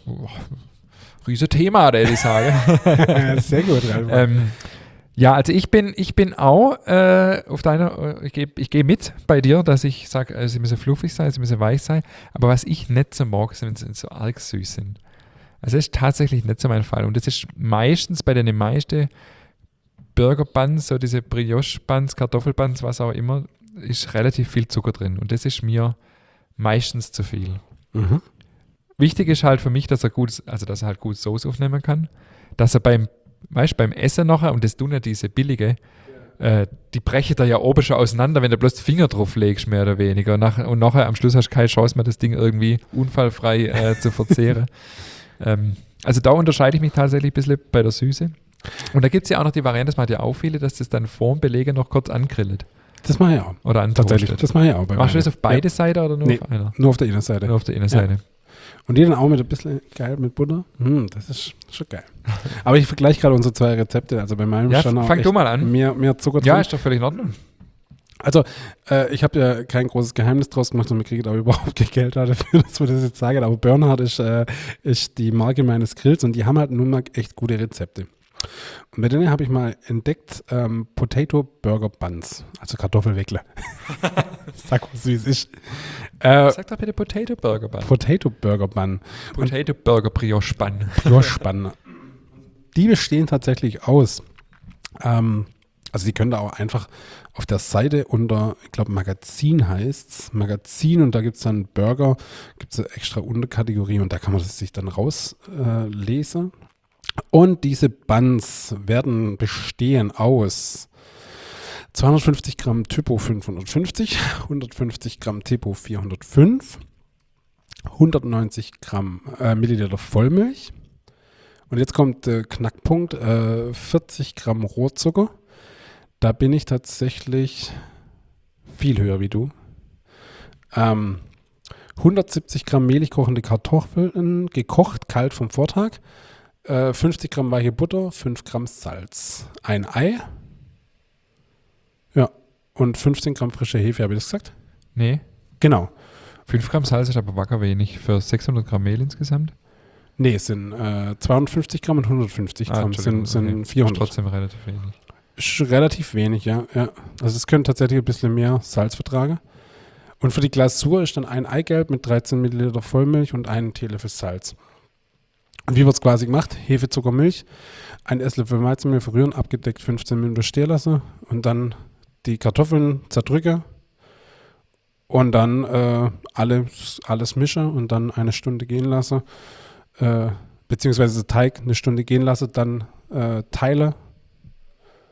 riesen Thema, würde ich sagen. Sehr gut, Ralf. ähm, ja, also ich bin, ich bin auch äh, auf deiner, äh, ich gehe ich geh mit bei dir, dass ich sage, äh, sie müssen fluffig sein, sie müssen weich sein, aber was ich nicht so mag, sind, wenn sie so arg süß sind. Also das ist tatsächlich nicht so mein Fall und das ist meistens bei den meisten Burger Buns, so diese Brioche Buns, Kartoffel Buns, was auch immer, ist relativ viel Zucker drin und das ist mir meistens zu viel. Mhm. Wichtig ist halt für mich, dass er gut, also dass er halt gut Soße aufnehmen kann, dass er beim, weißt, beim Essen nachher, und das tun ja diese billige, äh, die brechen da ja oben schon auseinander, wenn du bloß die Finger drauf legst, mehr oder weniger. Und, nach, und nachher am Schluss hast du keine Chance mehr, das Ding irgendwie unfallfrei äh, zu verzehren. ähm, also da unterscheide ich mich tatsächlich ein bisschen bei der Süße. Und da gibt es ja auch noch die Variante, das macht ja auch viele, dass das dann vorm Belegen noch kurz angrillt. Das mache ich auch. Oder antoastet. Tatsächlich, das mache ich auch. Bei Machst du meinen. das auf beide Ja. Seiten oder nur Nee. auf einer? Nur auf der Innenseite. Nur auf der Innenseite. Und die dann auch mit ein bisschen geil mit Butter. Hm, das ist schon geil. Aber ich vergleiche gerade unsere zwei Rezepte. Also bei meinem Ja, schon auch fang echt du mal an. Mehr, mehr Zucker Ja, drin. ist doch völlig in Ordnung. Also, äh, ich habe ja kein großes Geheimnis draus gemacht und wir kriegen auch überhaupt kein Geld dafür, dass wir das jetzt sagen. Aber Bernhard ist, äh, ist die Marke meines Grills und die haben halt nun mal echt gute Rezepte. Und bei denen habe ich mal entdeckt ähm, Potato Burger Buns, also Kartoffelweckler. Sag mal, wie es ist. Äh, Sag doch bitte Potato Burger Bun. Potato Burger Bun. Potato Burger Brioche Bun. Ja, spannend. Die bestehen tatsächlich aus. Ähm, also die können da auch einfach auf der Seite unter, ich glaube Magazin heißt es, Magazin und da gibt es dann Burger, gibt es eine extra Unterkategorie und da kann man das sich dann rauslesen. Äh, lesen. Und diese Buns werden bestehen aus zweihundertfünfzig Gramm Typo fünfhundertfünfzig, hundertfünfzig Gramm Typo vierhundertfünf, hundertneunzig Gramm äh, Milliliter Vollmilch. Und jetzt kommt der Knackpunkt, äh, vierzig Gramm Rohrzucker. Da bin ich tatsächlich viel höher wie du. Ähm, hundertsiebzig Gramm mehlig kochende Kartoffeln, gekocht, kalt vom Vortag. Äh, fünfzig Gramm weiche Butter, fünf Gramm Salz. Ein Ei. Ja, und fünfzehn Gramm frische Hefe, habe ich das gesagt? Nee, Genau. fünf Gramm Salz ist aber wacker wenig für sechshundert Gramm Mehl insgesamt. Nee, es sind äh, zweihundertfünfzig Gramm und hundertfünfzig Gramm, Entschuldigung, sind, sind okay. Ist vierhundert. trotzdem relativ wenig. Ist relativ wenig, ja, ja. Also es können tatsächlich ein bisschen mehr Salz vertragen. Und für die Glasur ist dann ein Eigelb mit dreizehn Milliliter Vollmilch und einen Teelöffel Salz. Und wie wird es quasi gemacht? Hefe, Zucker, Milch, ein Esslöffel Weizenmehl verrühren, abgedeckt fünfzehn Minuten stehen lassen und dann die Kartoffeln zerdrücke und dann äh, alles, alles mische und dann eine Stunde gehen lasse, äh, beziehungsweise den Teig eine Stunde gehen lasse, dann äh, teile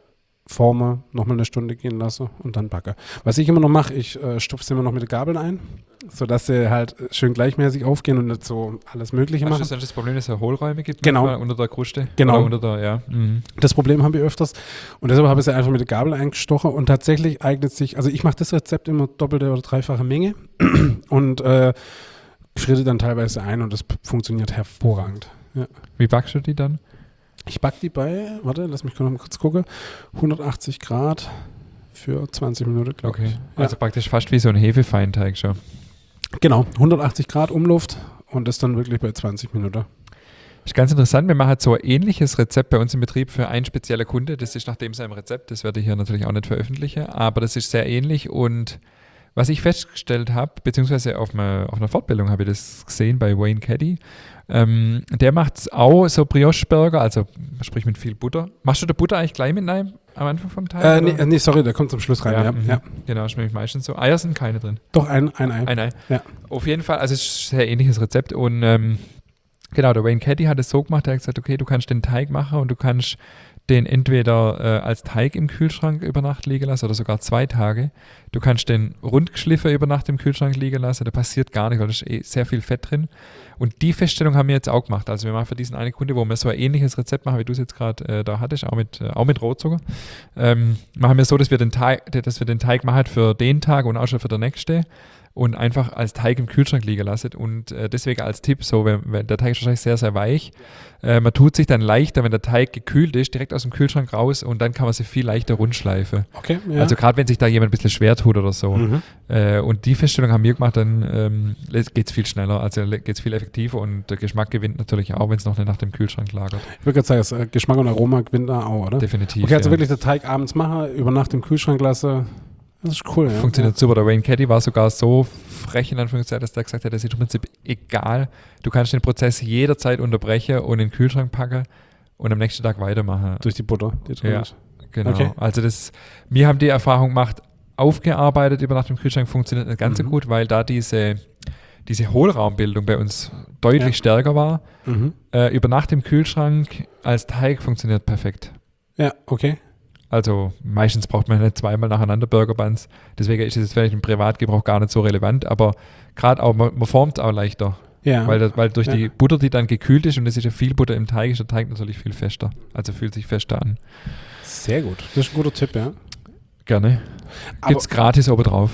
forme, nochmal eine Stunde gehen lasse und dann backe. Was ich immer noch mache, ich äh, stopfe sie immer noch mit den Gabeln ein, sodass sie halt schön gleichmäßig aufgehen und nicht so alles Mögliche Hast machen. du dann das Problem, dass es ja Hohlräume gibt? Genau. manchmal unter der Kruste? Genau. Oder unter der, ja. Mhm. Das Problem haben wir öfters und deshalb habe ich sie einfach mit der Gabel eingestochen und tatsächlich eignet sich, also ich mache das Rezept immer doppelte oder dreifache Menge und äh, friere dann teilweise ein und das p- funktioniert hervorragend. Ja. Wie backst du die dann? Ich backe die bei, warte, lass mich noch mal kurz gucken, hundertachtzig Grad für zwanzig Minuten, glaube Okay. ich. Ja. Also praktisch fast wie so ein Hefefeinteig schon. Genau, hundertachtzig Grad Umluft und das dann wirklich bei zwanzig Minuten. Ist ganz interessant, wir machen so ein ähnliches Rezept bei uns im Betrieb für einen speziellen Kunde. Das ist nach dem seinem Rezept, das werde ich hier natürlich auch nicht veröffentlichen, aber das ist sehr ähnlich und was ich festgestellt habe, beziehungsweise auf einer, auf einer Fortbildung habe ich das gesehen bei Wayne Caddy, ähm, der macht auch so Brioche-Burger, also sprich mit viel Butter. Machst du die Butter eigentlich gleich mit rein am Anfang vom Teig? Äh, oder? nee, nee, sorry, der kommt zum Schluss rein. Ja, ja. mhm. ja. Genau, ist nämlich meistens so. Eier sind keine drin. Doch, ein, ein Ei. Ein Ei. Ja. Auf jeden Fall, also es ist ein sehr ähnliches Rezept und ähm, genau, der Wayne Caddy hat es so gemacht, er hat gesagt, okay, du kannst den Teig machen und du kannst den entweder äh, als Teig im Kühlschrank über Nacht liegen lassen oder sogar zwei Tage. Du kannst den rund geschliffen über Nacht im Kühlschrank liegen lassen, da passiert gar nichts, weil da ist eh sehr viel Fett drin. Und die Feststellung haben wir jetzt auch gemacht. Also wir machen für diesen einen Kunde, wo wir so ein ähnliches Rezept machen, wie du es jetzt gerade äh, da hattest, auch mit, äh, auch mit Rotzucker, ähm, machen wir so, dass wir den Teig, dass wir den Teig machen für den Tag und auch schon für den nächsten und einfach als Teig im Kühlschrank liegen lassen. Und äh, deswegen als Tipp, so wenn, wenn der Teig ist wahrscheinlich sehr, sehr weich, äh, man tut sich dann leichter, wenn der Teig gekühlt ist, direkt aus dem Kühlschrank raus und dann kann man sie viel leichter rundschleifen. Okay, ja. Also gerade wenn sich da jemand ein bisschen schwer tut oder so. Mhm. Äh, und die Feststellung haben wir gemacht, dann ähm, geht es viel schneller, also geht es viel effektiver und der Geschmack gewinnt natürlich auch, wenn es noch nicht nach dem Kühlschrank lagert. Ich würde gerade sagen, das Geschmack und Aroma gewinnt da auch, oder? Definitiv. Okay, also ja. wirklich den Teig abends machen, über Nacht im Kühlschrank lassen. Das ist cool, ja. Funktioniert super. Der Wayne Caddy war sogar so frech in Anführungszeichen, dass der gesagt hat, das ist im Prinzip egal. Du kannst den Prozess jederzeit unterbrechen und in den Kühlschrank packen und am nächsten Tag weitermachen. Durch die Butter, die drin Ja, ist. genau. Okay. Also das, wir haben die Erfahrung gemacht, aufgearbeitet über Nacht im Kühlschrank funktioniert nicht ganz Mhm. so gut, weil da diese, diese Hohlraumbildung bei uns deutlich Ja. stärker war. Mhm. Äh, über Nacht im Kühlschrank als Teig funktioniert perfekt. Ja, okay. Also meistens braucht man nicht zweimal nacheinander Burger Buns. Deswegen ist es jetzt vielleicht im Privatgebrauch gar nicht so relevant, aber gerade auch, man, man formt es auch leichter. Ja. Weil, das, weil durch Ja. die Butter, die dann gekühlt ist und es ist ja viel Butter im Teig, ist der Teig natürlich viel fester. Also fühlt sich fester an. Sehr gut. Das ist ein guter Tipp, ja. Gerne. Aber- Gibt's gratis oben drauf.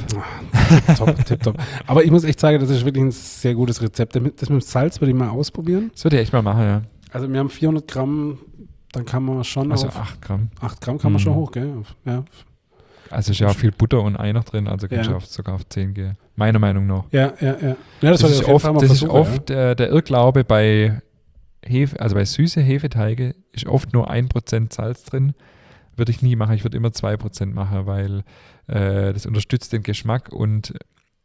Top, tip, top. Aber ich muss echt sagen, das ist wirklich ein sehr gutes Rezept. Das mit, das mit Salz würde ich mal ausprobieren. Das würde ich echt mal machen, ja. Also wir haben vierhundert Gramm, dann kann man schon Also auf acht Gramm. acht Gramm kann man Mhm. schon hoch, gell? Auf- Ja, Also ist ja auch viel Butter und Ei noch drin, also kannst Ja. du auf, sogar auf zehn gehen. Meiner Meinung nach. ja, ja. ja. ja das, Das, wollte ich ist auf jeden oft, Fall mal das ist versuchen, oft äh, der Irrglaube bei Hefe, also bei süße Hefeteige ist oft nur ein Prozent Salz drin. Würde ich nie machen, ich würde immer zwei Prozent machen, weil äh, das unterstützt den Geschmack und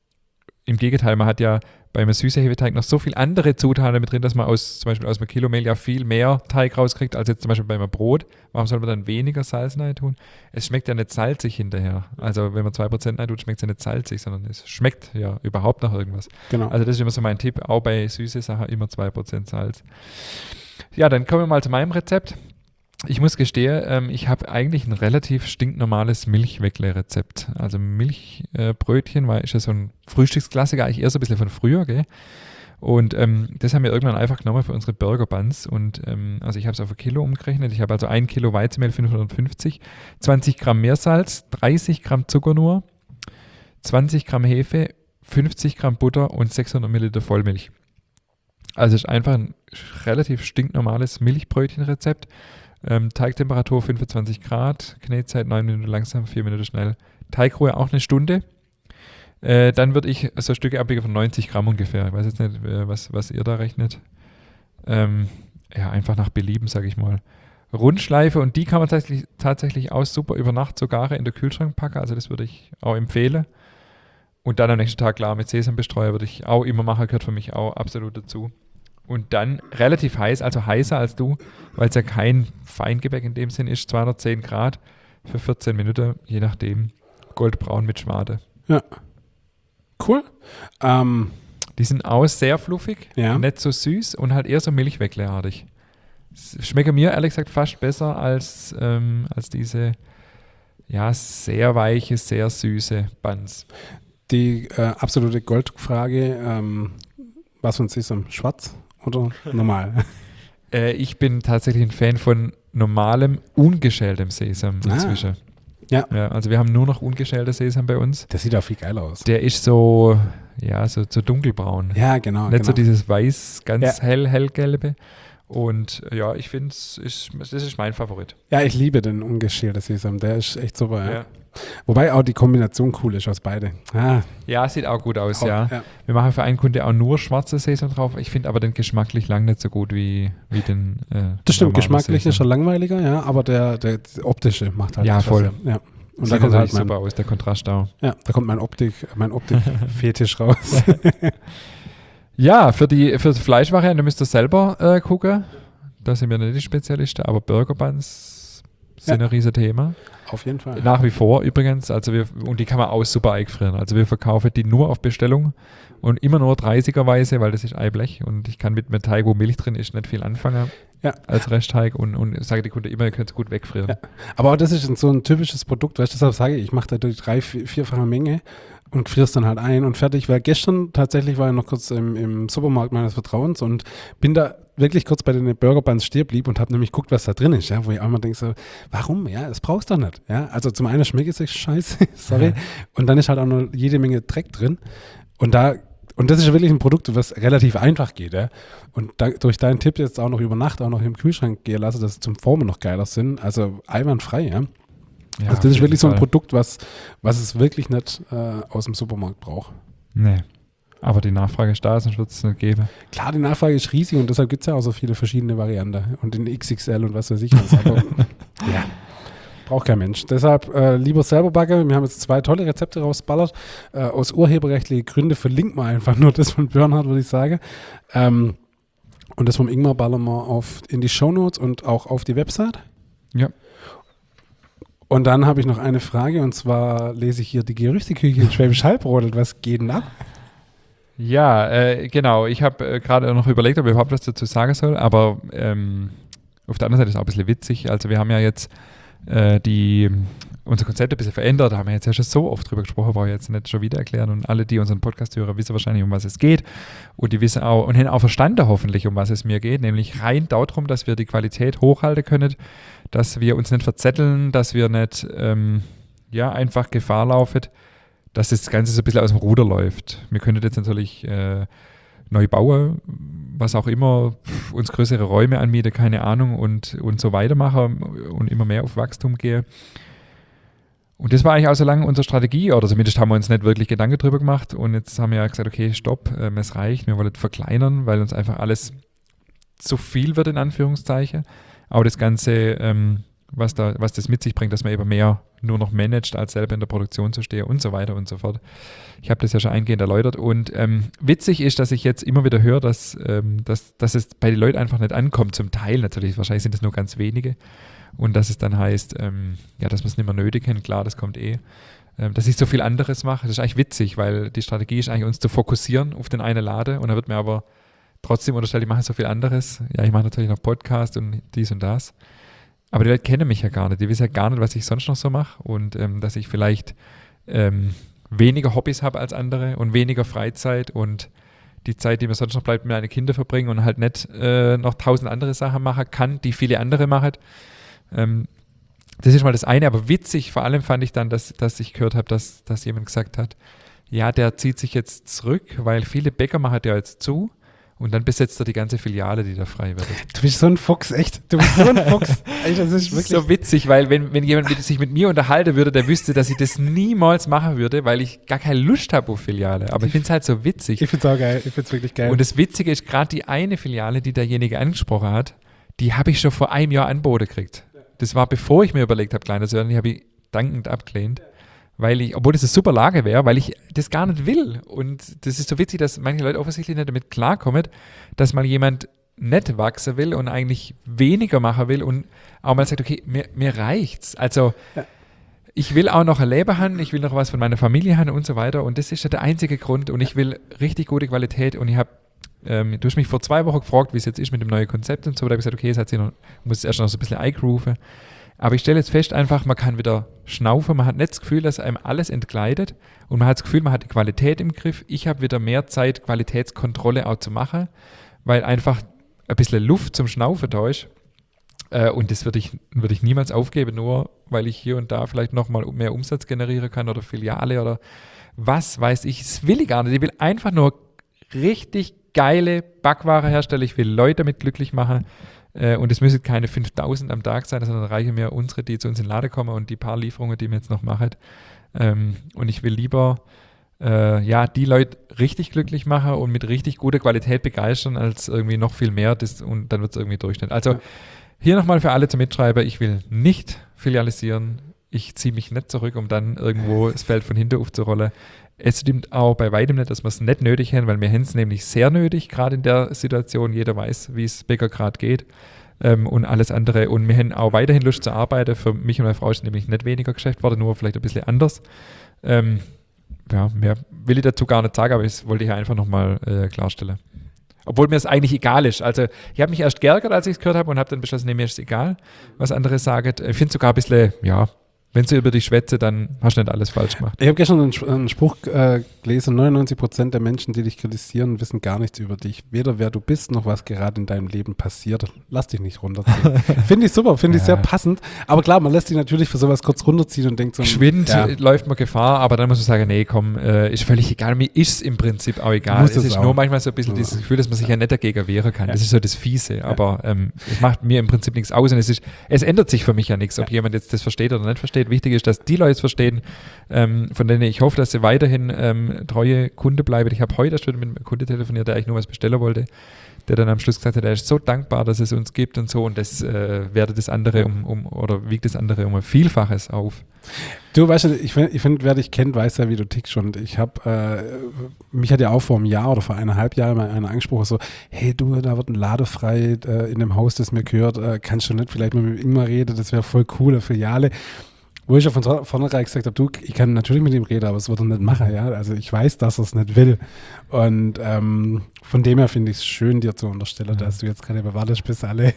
im Gegenteil, man hat ja bei einem süßen Hefeteig noch so viele andere Zutaten mit drin, dass man aus zum Beispiel aus einem Kilo Mehl ja viel mehr Teig rauskriegt, als jetzt zum Beispiel bei einem Brot. Warum soll man dann weniger Salz rein tun? Es schmeckt ja nicht salzig hinterher. Also wenn man zwei Prozent rein tut, schmeckt es ja nicht salzig, sondern es schmeckt ja überhaupt nach irgendwas. ja. Genau. Also das ist immer so mein Tipp, auch bei süße Sachen immer zwei Prozent Salz. Ja, dann kommen wir mal zu meinem Rezept. Ich muss gestehen, ähm, ich habe eigentlich ein relativ stinknormales Milchweckle-Rezept. Also Milchbrötchen äh, war ist ja so ein Frühstücksklassiker, eigentlich eher so ein bisschen von früher, gell? Und ähm, das haben wir irgendwann einfach genommen für unsere Burger Buns. Und ähm, also ich habe es auf ein Kilo umgerechnet. Ich habe also ein Kilo Weizenmehl fünfhundertfünfzig, zwanzig Gramm Meersalz, dreißig Gramm Zucker nur, zwanzig Gramm Hefe, fünfzig Gramm Butter und sechshundert Milliliter Vollmilch. Also es ist einfach ein relativ stinknormales Milchbrötchenrezept. Ähm, Teigtemperatur fünfundzwanzig Grad, Knetzeit neun Minuten langsam, vier Minuten schnell. Teigruhe auch eine Stunde. Äh, dann würde ich so Stücke abbiegen von neunzig Gramm ungefähr. Ich weiß jetzt nicht, äh, was, was ihr da rechnet. Ähm, ja, einfach nach Belieben, sage ich mal. Rundschleife und die kann man tatsächlich, tatsächlich auch super über Nacht sogar in den Kühlschrank packen. Also das würde ich auch empfehlen. Und dann am nächsten Tag klar mit Sesambestreuer würde ich auch immer machen, gehört für mich auch absolut dazu. Und dann relativ heiß, also heißer als du, weil es ja kein Feingebäck in dem Sinn ist, zweihundertzehn Grad für vierzehn Minuten, je nachdem, goldbraun mit Schwade. Ja. Cool. Ähm, Die sind auch sehr fluffig, Ja. nicht so süß und halt eher so Milchweckleartig. Schmecken mir ehrlich gesagt fast besser als, ähm, als diese ja, sehr weiche, sehr süße Buns. Die äh, absolute Goldfrage, ähm, was von Sesam, schwarz oder normal? Äh, ich bin tatsächlich ein Fan von normalem, ungeschältem Sesam inzwischen. Ah, ja. Ja, also wir haben nur noch ungeschälter Sesam bei uns. Der sieht auch viel geil aus. Der ist so, ja, so, so dunkelbraun. Ja, genau. Nicht genau. so dieses weiß, ganz Ja. hell, hellgelbe. Und ja, ich finde, ist, das ist mein Favorit. Ja, ich liebe den ungeschälten Sesam. Der ist echt super. Ja. Ja. Wobei auch die Kombination cool ist aus beide. Ah, Ja, sieht auch gut aus, auch, ja. ja. Wir machen für einen Kunde auch nur schwarze Sesam drauf. Ich finde aber den geschmacklich lang nicht so gut wie, wie den äh, Das stimmt, normalen geschmacklich Sesam. ist er langweiliger, ja, aber der, der, der optische macht halt Ja, echt was, voll. Ja. Und Sieht da kommt natürlich halt mein, super aus, der Kontrast auch. ja, da kommt mein Optik, mein Optik-Fetisch raus. Ja, für die für die Fleischvariante müsst ihr selber äh, gucken. Da sind wir nicht die Spezialisten, aber Burger Buns sind Ja. ein riesen Thema. Auf jeden Fall. Nach wie vor übrigens, also wir, und die kann man auch super eingefrieren. Also wir verkaufen die nur auf Bestellung und immer nur dreißigerweise, weil das ist Eiblech und ich kann mit einem Teig, wo Milch drin ist, nicht viel anfangen Ja. als Restteig und, und sage die Kunde immer, ihr könnt es gut wegfrieren. Ja. Aber auch das ist so ein typisches Produkt, weißt du, deshalb sage ich, ich mache da durch drei, vier, vierfache Menge und friere es dann halt ein und fertig. Weil gestern tatsächlich war ich noch kurz im, im Supermarkt meines Vertrauens und bin da wirklich kurz bei den Burger Buns stehen blieb und habe nämlich geguckt, was da drin ist, ja, wo ich auch mal denke so, warum, ja, das brauchst du doch nicht, ja. Also zum einen schmeckt es echt scheiße, sorry, und dann ist halt auch noch jede Menge Dreck drin und da Und das ist ja wirklich ein Produkt, was relativ einfach geht. Ja? Und da, durch deinen Tipp jetzt auch noch über Nacht auch noch im Kühlschrank gehen lassen, dass es zum Formen noch geiler sind. Also einwandfrei, ja. Ja, also das ist wirklich so ein Fall. Produkt, was, was es wirklich nicht äh, aus dem Supermarkt braucht. Nee. Aber die Nachfrage ist da, sonst wird es nicht geben. Klar, die Nachfrage ist riesig und deshalb gibt es ja auch so viele verschiedene Varianten. Und in X X L und was weiß ich was. Aber ja, braucht kein Mensch. Deshalb äh, lieber selber backen. Wir haben jetzt zwei tolle Rezepte rausballert. Äh, aus urheberrechtlichen Gründen verlinken wir einfach nur das von Bernhard, würde ich sagen. Ähm, und das vom Ingmar ballern wir auf, in die Shownotes und auch auf die Website. Ja. Und dann habe ich noch eine Frage und zwar lese ich hier die Gerüchteküche in Schwäbisch Hall brodelt. Was geht denn ab? Ja, äh, genau. Ich habe äh, gerade noch überlegt, ob ich überhaupt was dazu sagen soll, aber ähm, auf der anderen Seite ist es auch ein bisschen witzig. Also wir haben ja jetzt äh, die, unser Konzept ein bisschen verändert, da haben wir jetzt ja schon so oft drüber gesprochen, brauche ich jetzt nicht schon wieder erklären und alle, die unseren Podcast hören, wissen wahrscheinlich, um was es geht und die wissen auch und haben auch verstanden hoffentlich, um was es mir geht, nämlich rein darum, dass wir die Qualität hochhalten können, dass wir uns nicht verzetteln, dass wir nicht ähm, ja, einfach Gefahr laufen, dass das Ganze so ein bisschen aus dem Ruder läuft. Wir können jetzt natürlich äh, neu bauen, was auch immer, pf, uns größere Räume anmieten, keine Ahnung, und, und so weitermachen und immer mehr auf Wachstum gehen. Und das war eigentlich auch so lange unsere Strategie, oder zumindest haben wir uns nicht wirklich Gedanken drüber gemacht und jetzt haben wir ja gesagt, okay, stopp, ähm, es reicht, wir wollen verkleinern, weil uns einfach alles zu viel wird, in Anführungszeichen. Aber das Ganze, ähm, was, da, was das mit sich bringt, dass man eben mehr nur noch managt, als selber in der Produktion zu stehen und so weiter und so fort. Ich habe das ja schon eingehend erläutert und ähm, witzig ist, dass ich jetzt immer wieder höre, dass, ähm, dass, dass es bei den Leuten einfach nicht ankommt, zum Teil natürlich, wahrscheinlich sind es nur ganz wenige und dass es dann heißt, ähm, ja, dass wir es nicht mehr nötig haben, klar, das kommt eh, ähm, dass ich so viel anderes mache, das ist eigentlich witzig, weil die Strategie ist eigentlich, uns zu fokussieren auf den einen Laden und da wird mir aber trotzdem unterstellt, ich mache so viel anderes. Ja, ich mache natürlich noch Podcast und dies und das. Aber die Leute kennen mich ja gar nicht. Die wissen ja gar nicht, was ich sonst noch so mache und ähm, dass ich vielleicht ähm, weniger Hobbys habe als andere und weniger Freizeit und die Zeit, die mir sonst noch bleibt, mit meinen Kindern verbringen und halt nicht äh, noch tausend andere Sachen machen kann, die viele andere machen. Ähm, das ist mal das eine, aber witzig vor allem fand ich dann, dass, dass ich gehört habe, dass, dass jemand gesagt hat, ja, der zieht sich jetzt zurück, weil viele Bäcker machen ja jetzt zu. Und dann besetzt er die ganze Filiale, die da frei wird. Du bist so ein Fuchs, echt. Du bist so ein Fuchs. Ey, das ist wirklich so witzig, weil wenn, wenn jemand mit, sich mit mir unterhalten würde, der wüsste, dass ich das niemals machen würde, weil ich gar keine Lust habe auf Filiale. Aber ich finde es halt so witzig. Ich finde es auch geil. Ich finde es wirklich geil. Und das Witzige ist, gerade die eine Filiale, die derjenige angesprochen hat, die habe ich schon vor einem Jahr angeboten gekriegt. Das war, bevor ich mir überlegt habe, kleiner Sören, die habe ich dankend abgelehnt. Weil ich, obwohl das eine super Lage wäre, weil ich das gar nicht will. Und das ist so witzig, dass manche Leute offensichtlich nicht damit klarkommen, dass mal jemand nicht wachsen will und eigentlich weniger machen will und auch mal sagt, okay, mir, mir reicht's. Also Ja. ich will auch noch ein Leben haben, ich will noch was von meiner Familie haben und so weiter. Und das ist ja der einzige Grund. Und ich will richtig gute Qualität. Und ich habe, ähm, du hast mich vor zwei Wochen gefragt, wie es jetzt ist mit dem neuen Konzept und so. Da habe ich gesagt, okay, es hat sich noch, muss es erst noch so ein bisschen eingrooven. Aber ich stelle jetzt fest einfach, man kann wieder schnaufen, man hat nicht das Gefühl, dass einem alles entgleitet und man hat das Gefühl, man hat die Qualität im Griff. Ich habe wieder mehr Zeit, Qualitätskontrolle auch zu machen, weil einfach ein bisschen Luft zum Schnaufen da ist. Äh, und das würde ich, würd ich niemals aufgeben, nur weil ich hier und da vielleicht nochmal mehr Umsatz generieren kann oder Filiale oder was weiß ich. Das will ich gar nicht. Ich will einfach nur richtig geile Backware herstellen. Ich will Leute damit glücklich machen. Und es müssen keine fünftausend am Tag sein, sondern reichen mir unsere, die zu uns in den Laden kommen und die paar Lieferungen, die wir jetzt noch machen. Und ich will lieber äh, ja, die Leute richtig glücklich machen und mit richtig guter Qualität begeistern, als irgendwie noch viel mehr. Das, und dann wird es irgendwie Durchschnitt. Also ja. Hier nochmal für alle zum Mitschreiben, ich will nicht filialisieren. Ich ziehe mich nicht zurück, um dann irgendwo das Feld von hinten aufzurollen. Es stimmt auch bei weitem nicht, dass wir es nicht nötig haben, weil wir haben es nämlich sehr nötig, gerade in der Situation. Jeder weiß, wie es Bäcker gerade geht ähm, und alles andere. Und wir haben auch weiterhin Lust zu arbeiten. Für mich und meine Frau ist nämlich nicht weniger Geschäft geworden, nur vielleicht ein bisschen anders. Ähm, ja, mehr will ich dazu gar nicht sagen, aber das wollte ich einfach nochmal äh, klarstellen. Obwohl mir es eigentlich egal ist. Also ich habe mich erst geärgert, als ich es gehört habe und habe dann beschlossen, nee, mir ist es egal, was andere sagen. Ich finde es sogar ein bisschen, ja, wenn du über dich schwätze, dann hast du nicht alles falsch gemacht. Ich habe gestern einen, einen Spruch äh, gelesen, neunundneunzig Prozent der Menschen, die dich kritisieren, wissen gar nichts über dich. Weder wer du bist, noch was gerade in deinem Leben passiert. Lass dich nicht runterziehen. Finde ich super, finde ja. ich sehr passend. Aber klar, man lässt sich natürlich für sowas kurz runterziehen und denkt so. Geschwind ja. läuft man Gefahr, aber dann muss man sagen, nee, komm, äh, ist völlig egal. Mir ist es im Prinzip auch egal. Muss es ist auch. Nur manchmal so ein bisschen ja. dieses Gefühl, dass man sich ja, ja nicht dagegen wehren kann. Ja. Das ist so das Fiese. Aber ähm, es macht mir im Prinzip nichts aus und es, ist, es ändert sich für mich ja nichts, ob ja. jemand jetzt das versteht oder nicht versteht. Wichtig ist, dass die Leute es verstehen, ähm, von denen ich hoffe, dass sie weiterhin ähm, treue Kunde bleiben. Ich habe heute erst wieder mit einem Kunde telefoniert, der eigentlich nur was bestellen wollte, der dann am Schluss gesagt hat, er ist so dankbar, dass es uns gibt und so und das äh, werde das andere um, um oder wiegt das andere um ein Vielfaches auf. Du weißt ja, ich finde, ich find, wer dich kennt, weiß ja, wie du tickst und ich habe, äh, mich hat ja auch vor einem Jahr oder vor eineinhalb Jahren mal einer angesprochen, so, hey du, da wird ein Laden frei äh, in dem Haus, das mir gehört, äh, kannst du nicht vielleicht mal mit Ingmar reden, das wäre voll cool, eine Filiale. Wo ich ja von vornherein gesagt habe, du, ich kann natürlich mit ihm reden, aber es wird er nicht machen, ja. Also ich weiß, dass er es nicht will. Und ähm, von dem her finde ich es schön, dir zu unterstellen, ja. dass du jetzt gerade bewartest, bis alle.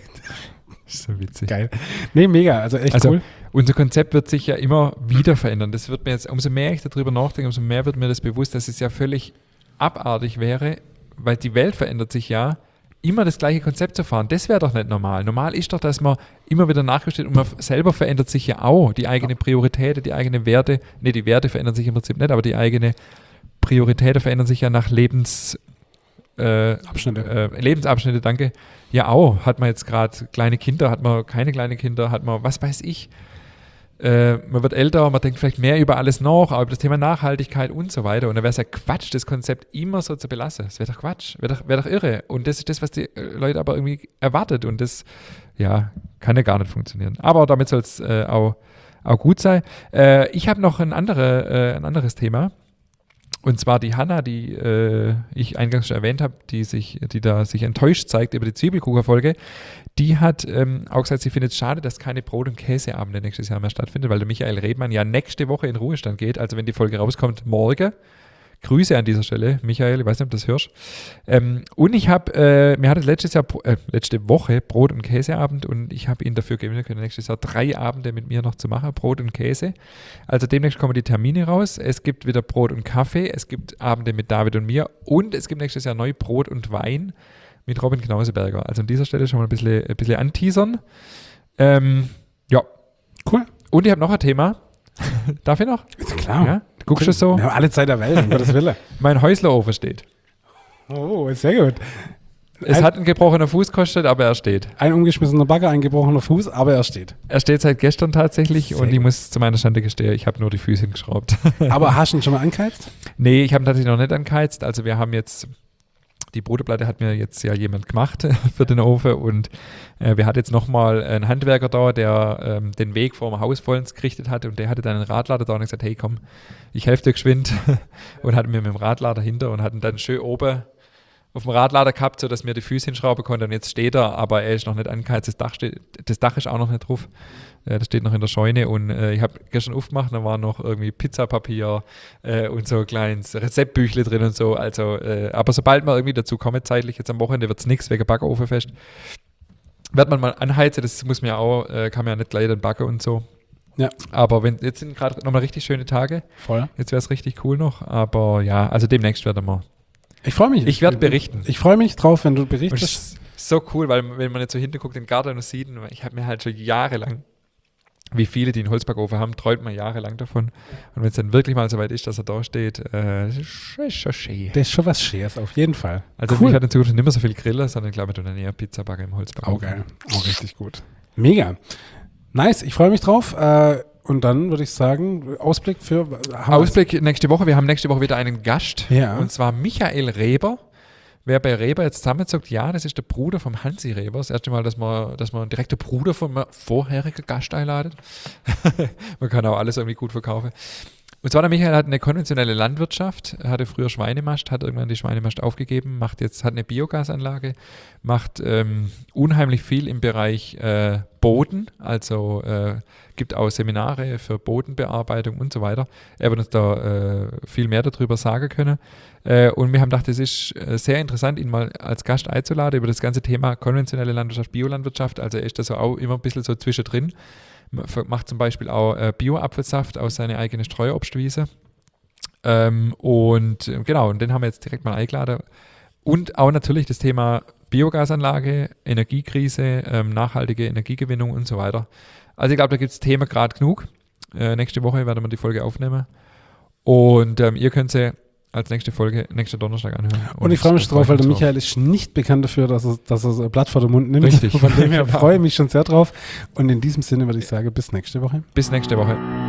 So witzig. Geil. Nee, mega, also echt also, cool. Unser Konzept wird sich ja immer wieder verändern. Das wird mir jetzt, umso mehr ich darüber nachdenke, umso mehr wird mir das bewusst, dass es ja völlig abartig wäre, weil die Welt verändert sich ja, immer das gleiche Konzept zu fahren, das wäre doch nicht normal. Normal ist doch, dass man immer wieder nachgestellt und man selber verändert sich ja auch. Die eigene Prioritäten, die eigenen Werte, nee, die Werte verändern sich im Prinzip nicht, aber die eigene Prioritäten verändern sich ja nach Lebens, äh, Abschnitte. Äh, Lebensabschnitte, danke. Ja auch, hat man jetzt gerade kleine Kinder, hat man keine kleine Kinder, hat man, was weiß ich, Äh, man wird älter, man denkt vielleicht mehr über alles nach, aber über das Thema Nachhaltigkeit und so weiter. Und da wäre es ja Quatsch, das Konzept immer so zu belassen. Das wäre doch Quatsch, wäre doch, wär doch irre. Und das ist das, was die Leute aber irgendwie erwartet. Und das, ja, kann ja gar nicht funktionieren. Aber damit soll es äh, auch, auch gut sein. Äh, ich habe noch ein, andere, äh, ein anderes Thema. Und zwar die Hanna, die äh, ich eingangs schon erwähnt habe, die sich, die da sich enttäuscht zeigt über die Zwiebelkuchen-Folge, die hat ähm, auch gesagt, sie findet es schade, dass keine Brot- und Käseabende nächstes Jahr mehr stattfinden, weil der Michael Redmann ja nächste Woche in Ruhestand geht, also wenn die Folge rauskommt, morgen. Grüße an dieser Stelle, Michael, ich weiß nicht, ob du das hörst. Ähm, und ich habe, äh, mir hatte letztes Jahr, äh, letzte Woche Brot- und Käseabend und ich habe ihn dafür gewinnen können, nächstes Jahr drei Abende mit mir noch zu machen, Brot und Käse. Also demnächst kommen die Termine raus. Es gibt wieder Brot und Kaffee, es gibt Abende mit David und mir und es gibt nächstes Jahr neu Brot und Wein mit Robin Knauseberger. Also an dieser Stelle schon mal ein bisschen, ein bisschen anteasern. Ähm, ja. Cool. Und ich habe noch ein Thema. Darf ich noch? Ist klar. Ja? Guckst du so? Wir haben alle Zeit der Welt, um Gottes Willen. Mein Häuslerofen steht. Oh, sehr gut. Es ein, hat einen gebrochener Fuß gekostet, aber er steht. Ein umgeschmissener Bagger, ein gebrochener Fuß, aber er steht. Er steht seit gestern tatsächlich sehr und ich gut. muss zu meiner Schande gestehen, ich habe nur die Füße hingeschraubt. Aber hast du ihn schon mal angeheizt? Nee, ich habe ihn tatsächlich noch nicht angeheizt. Also wir haben jetzt, die Broteplatte hat mir jetzt ja jemand gemacht für den Ofen und äh, wir hatten jetzt nochmal einen Handwerker da, der ähm, den Weg vor dem Haus vollends gerichtet hat und der hatte dann einen Radlader da und hat gesagt, hey komm, ich helfe dir geschwind und hatte mir mit dem Radlader hinter und hatten dann schön oben auf dem Radlader gehabt, sodass mir die Füße hinschrauben konnte und jetzt steht er, aber er ist noch nicht angeheizt, das Dach, steht, das Dach ist auch noch nicht drauf, äh, das steht noch in der Scheune und äh, ich habe gestern aufgemacht, da war noch irgendwie Pizzapapier äh, und so ein kleines Rezeptbüchle drin und so, also, äh, aber sobald wir irgendwie dazu kommen, zeitlich jetzt am Wochenende wird es nichts wegen Backofenfest, wird man mal anheizen, das muss man ja auch, äh, kann man ja nicht gleich dann backen und so. Ja. Aber wenn, jetzt sind gerade nochmal richtig schöne Tage. Voll. Jetzt wäre es richtig cool noch. Aber ja, also demnächst werden wir. Ich freue mich. Ich werde berichten. Ich freue mich drauf, wenn du Und berichtest. es ist so cool, weil wenn man jetzt so hinten guckt, den Garten und sieht, ich habe mir halt schon jahrelang, wie viele, die einen Holzbackofen haben, träumt man jahrelang davon. Und wenn es dann wirklich mal so weit ist, dass er da steht, äh, das ist schon schön. Das ist schon was Schönes, auf jeden Fall. Also cool. mich hat in Zukunft nicht mehr so viel Griller, sondern ich glaube, wir tun dann eher Pizza backen im Holzbackofen. Auch geil. Auch richtig gut. Mega. Nice, ich freue mich drauf. Äh, und dann würde ich sagen, Ausblick für... Ausblick nächste Woche. Wir haben nächste Woche wieder einen Gast. Ja. Und zwar Michael Reber. Wer bei Reber jetzt zusammenzockt, ja, das ist der Bruder vom Hansi Reber. Das erste Mal, dass man, dass man direkt den Bruder vom vorherigen Gast einladet. Man kann auch alles irgendwie gut verkaufen. Und zwar der Michael hat eine konventionelle Landwirtschaft, hatte früher Schweinemast, hat irgendwann die Schweinemast aufgegeben, macht jetzt, hat eine Biogasanlage, macht ähm, unheimlich viel im Bereich äh, Boden, also äh, gibt auch Seminare für Bodenbearbeitung und so weiter. Er wird uns da äh, viel mehr darüber sagen können. Äh, und wir haben gedacht, es ist äh, sehr interessant, ihn mal als Gast einzuladen über das ganze Thema konventionelle Landwirtschaft, Biolandwirtschaft. Also er ist da so auch immer ein bisschen so zwischendrin. Macht zum Beispiel auch äh, Bio-Apfelsaft aus seiner eigenen Streuobstwiese. Ähm, und äh, genau, und den haben wir jetzt direkt mal eingeladen. Und auch natürlich das Thema Biogasanlage, Energiekrise, ähm, nachhaltige Energiegewinnung und so weiter. Also ich glaube, da gibt es Themen gerade genug. Äh, nächste Woche werden wir die Folge aufnehmen. Und ähm, ihr könnt sie als nächste Folge, nächsten Donnerstag anhören. Und, und ich freue mich drauf, weil der Michael ist nicht bekannt dafür, dass er, dass er ein Blatt vor den Mund nimmt. Richtig. Von dem her freue ich mich schon sehr drauf. Und in diesem Sinne würde ich sagen, bis nächste Woche. Bis nächste Woche.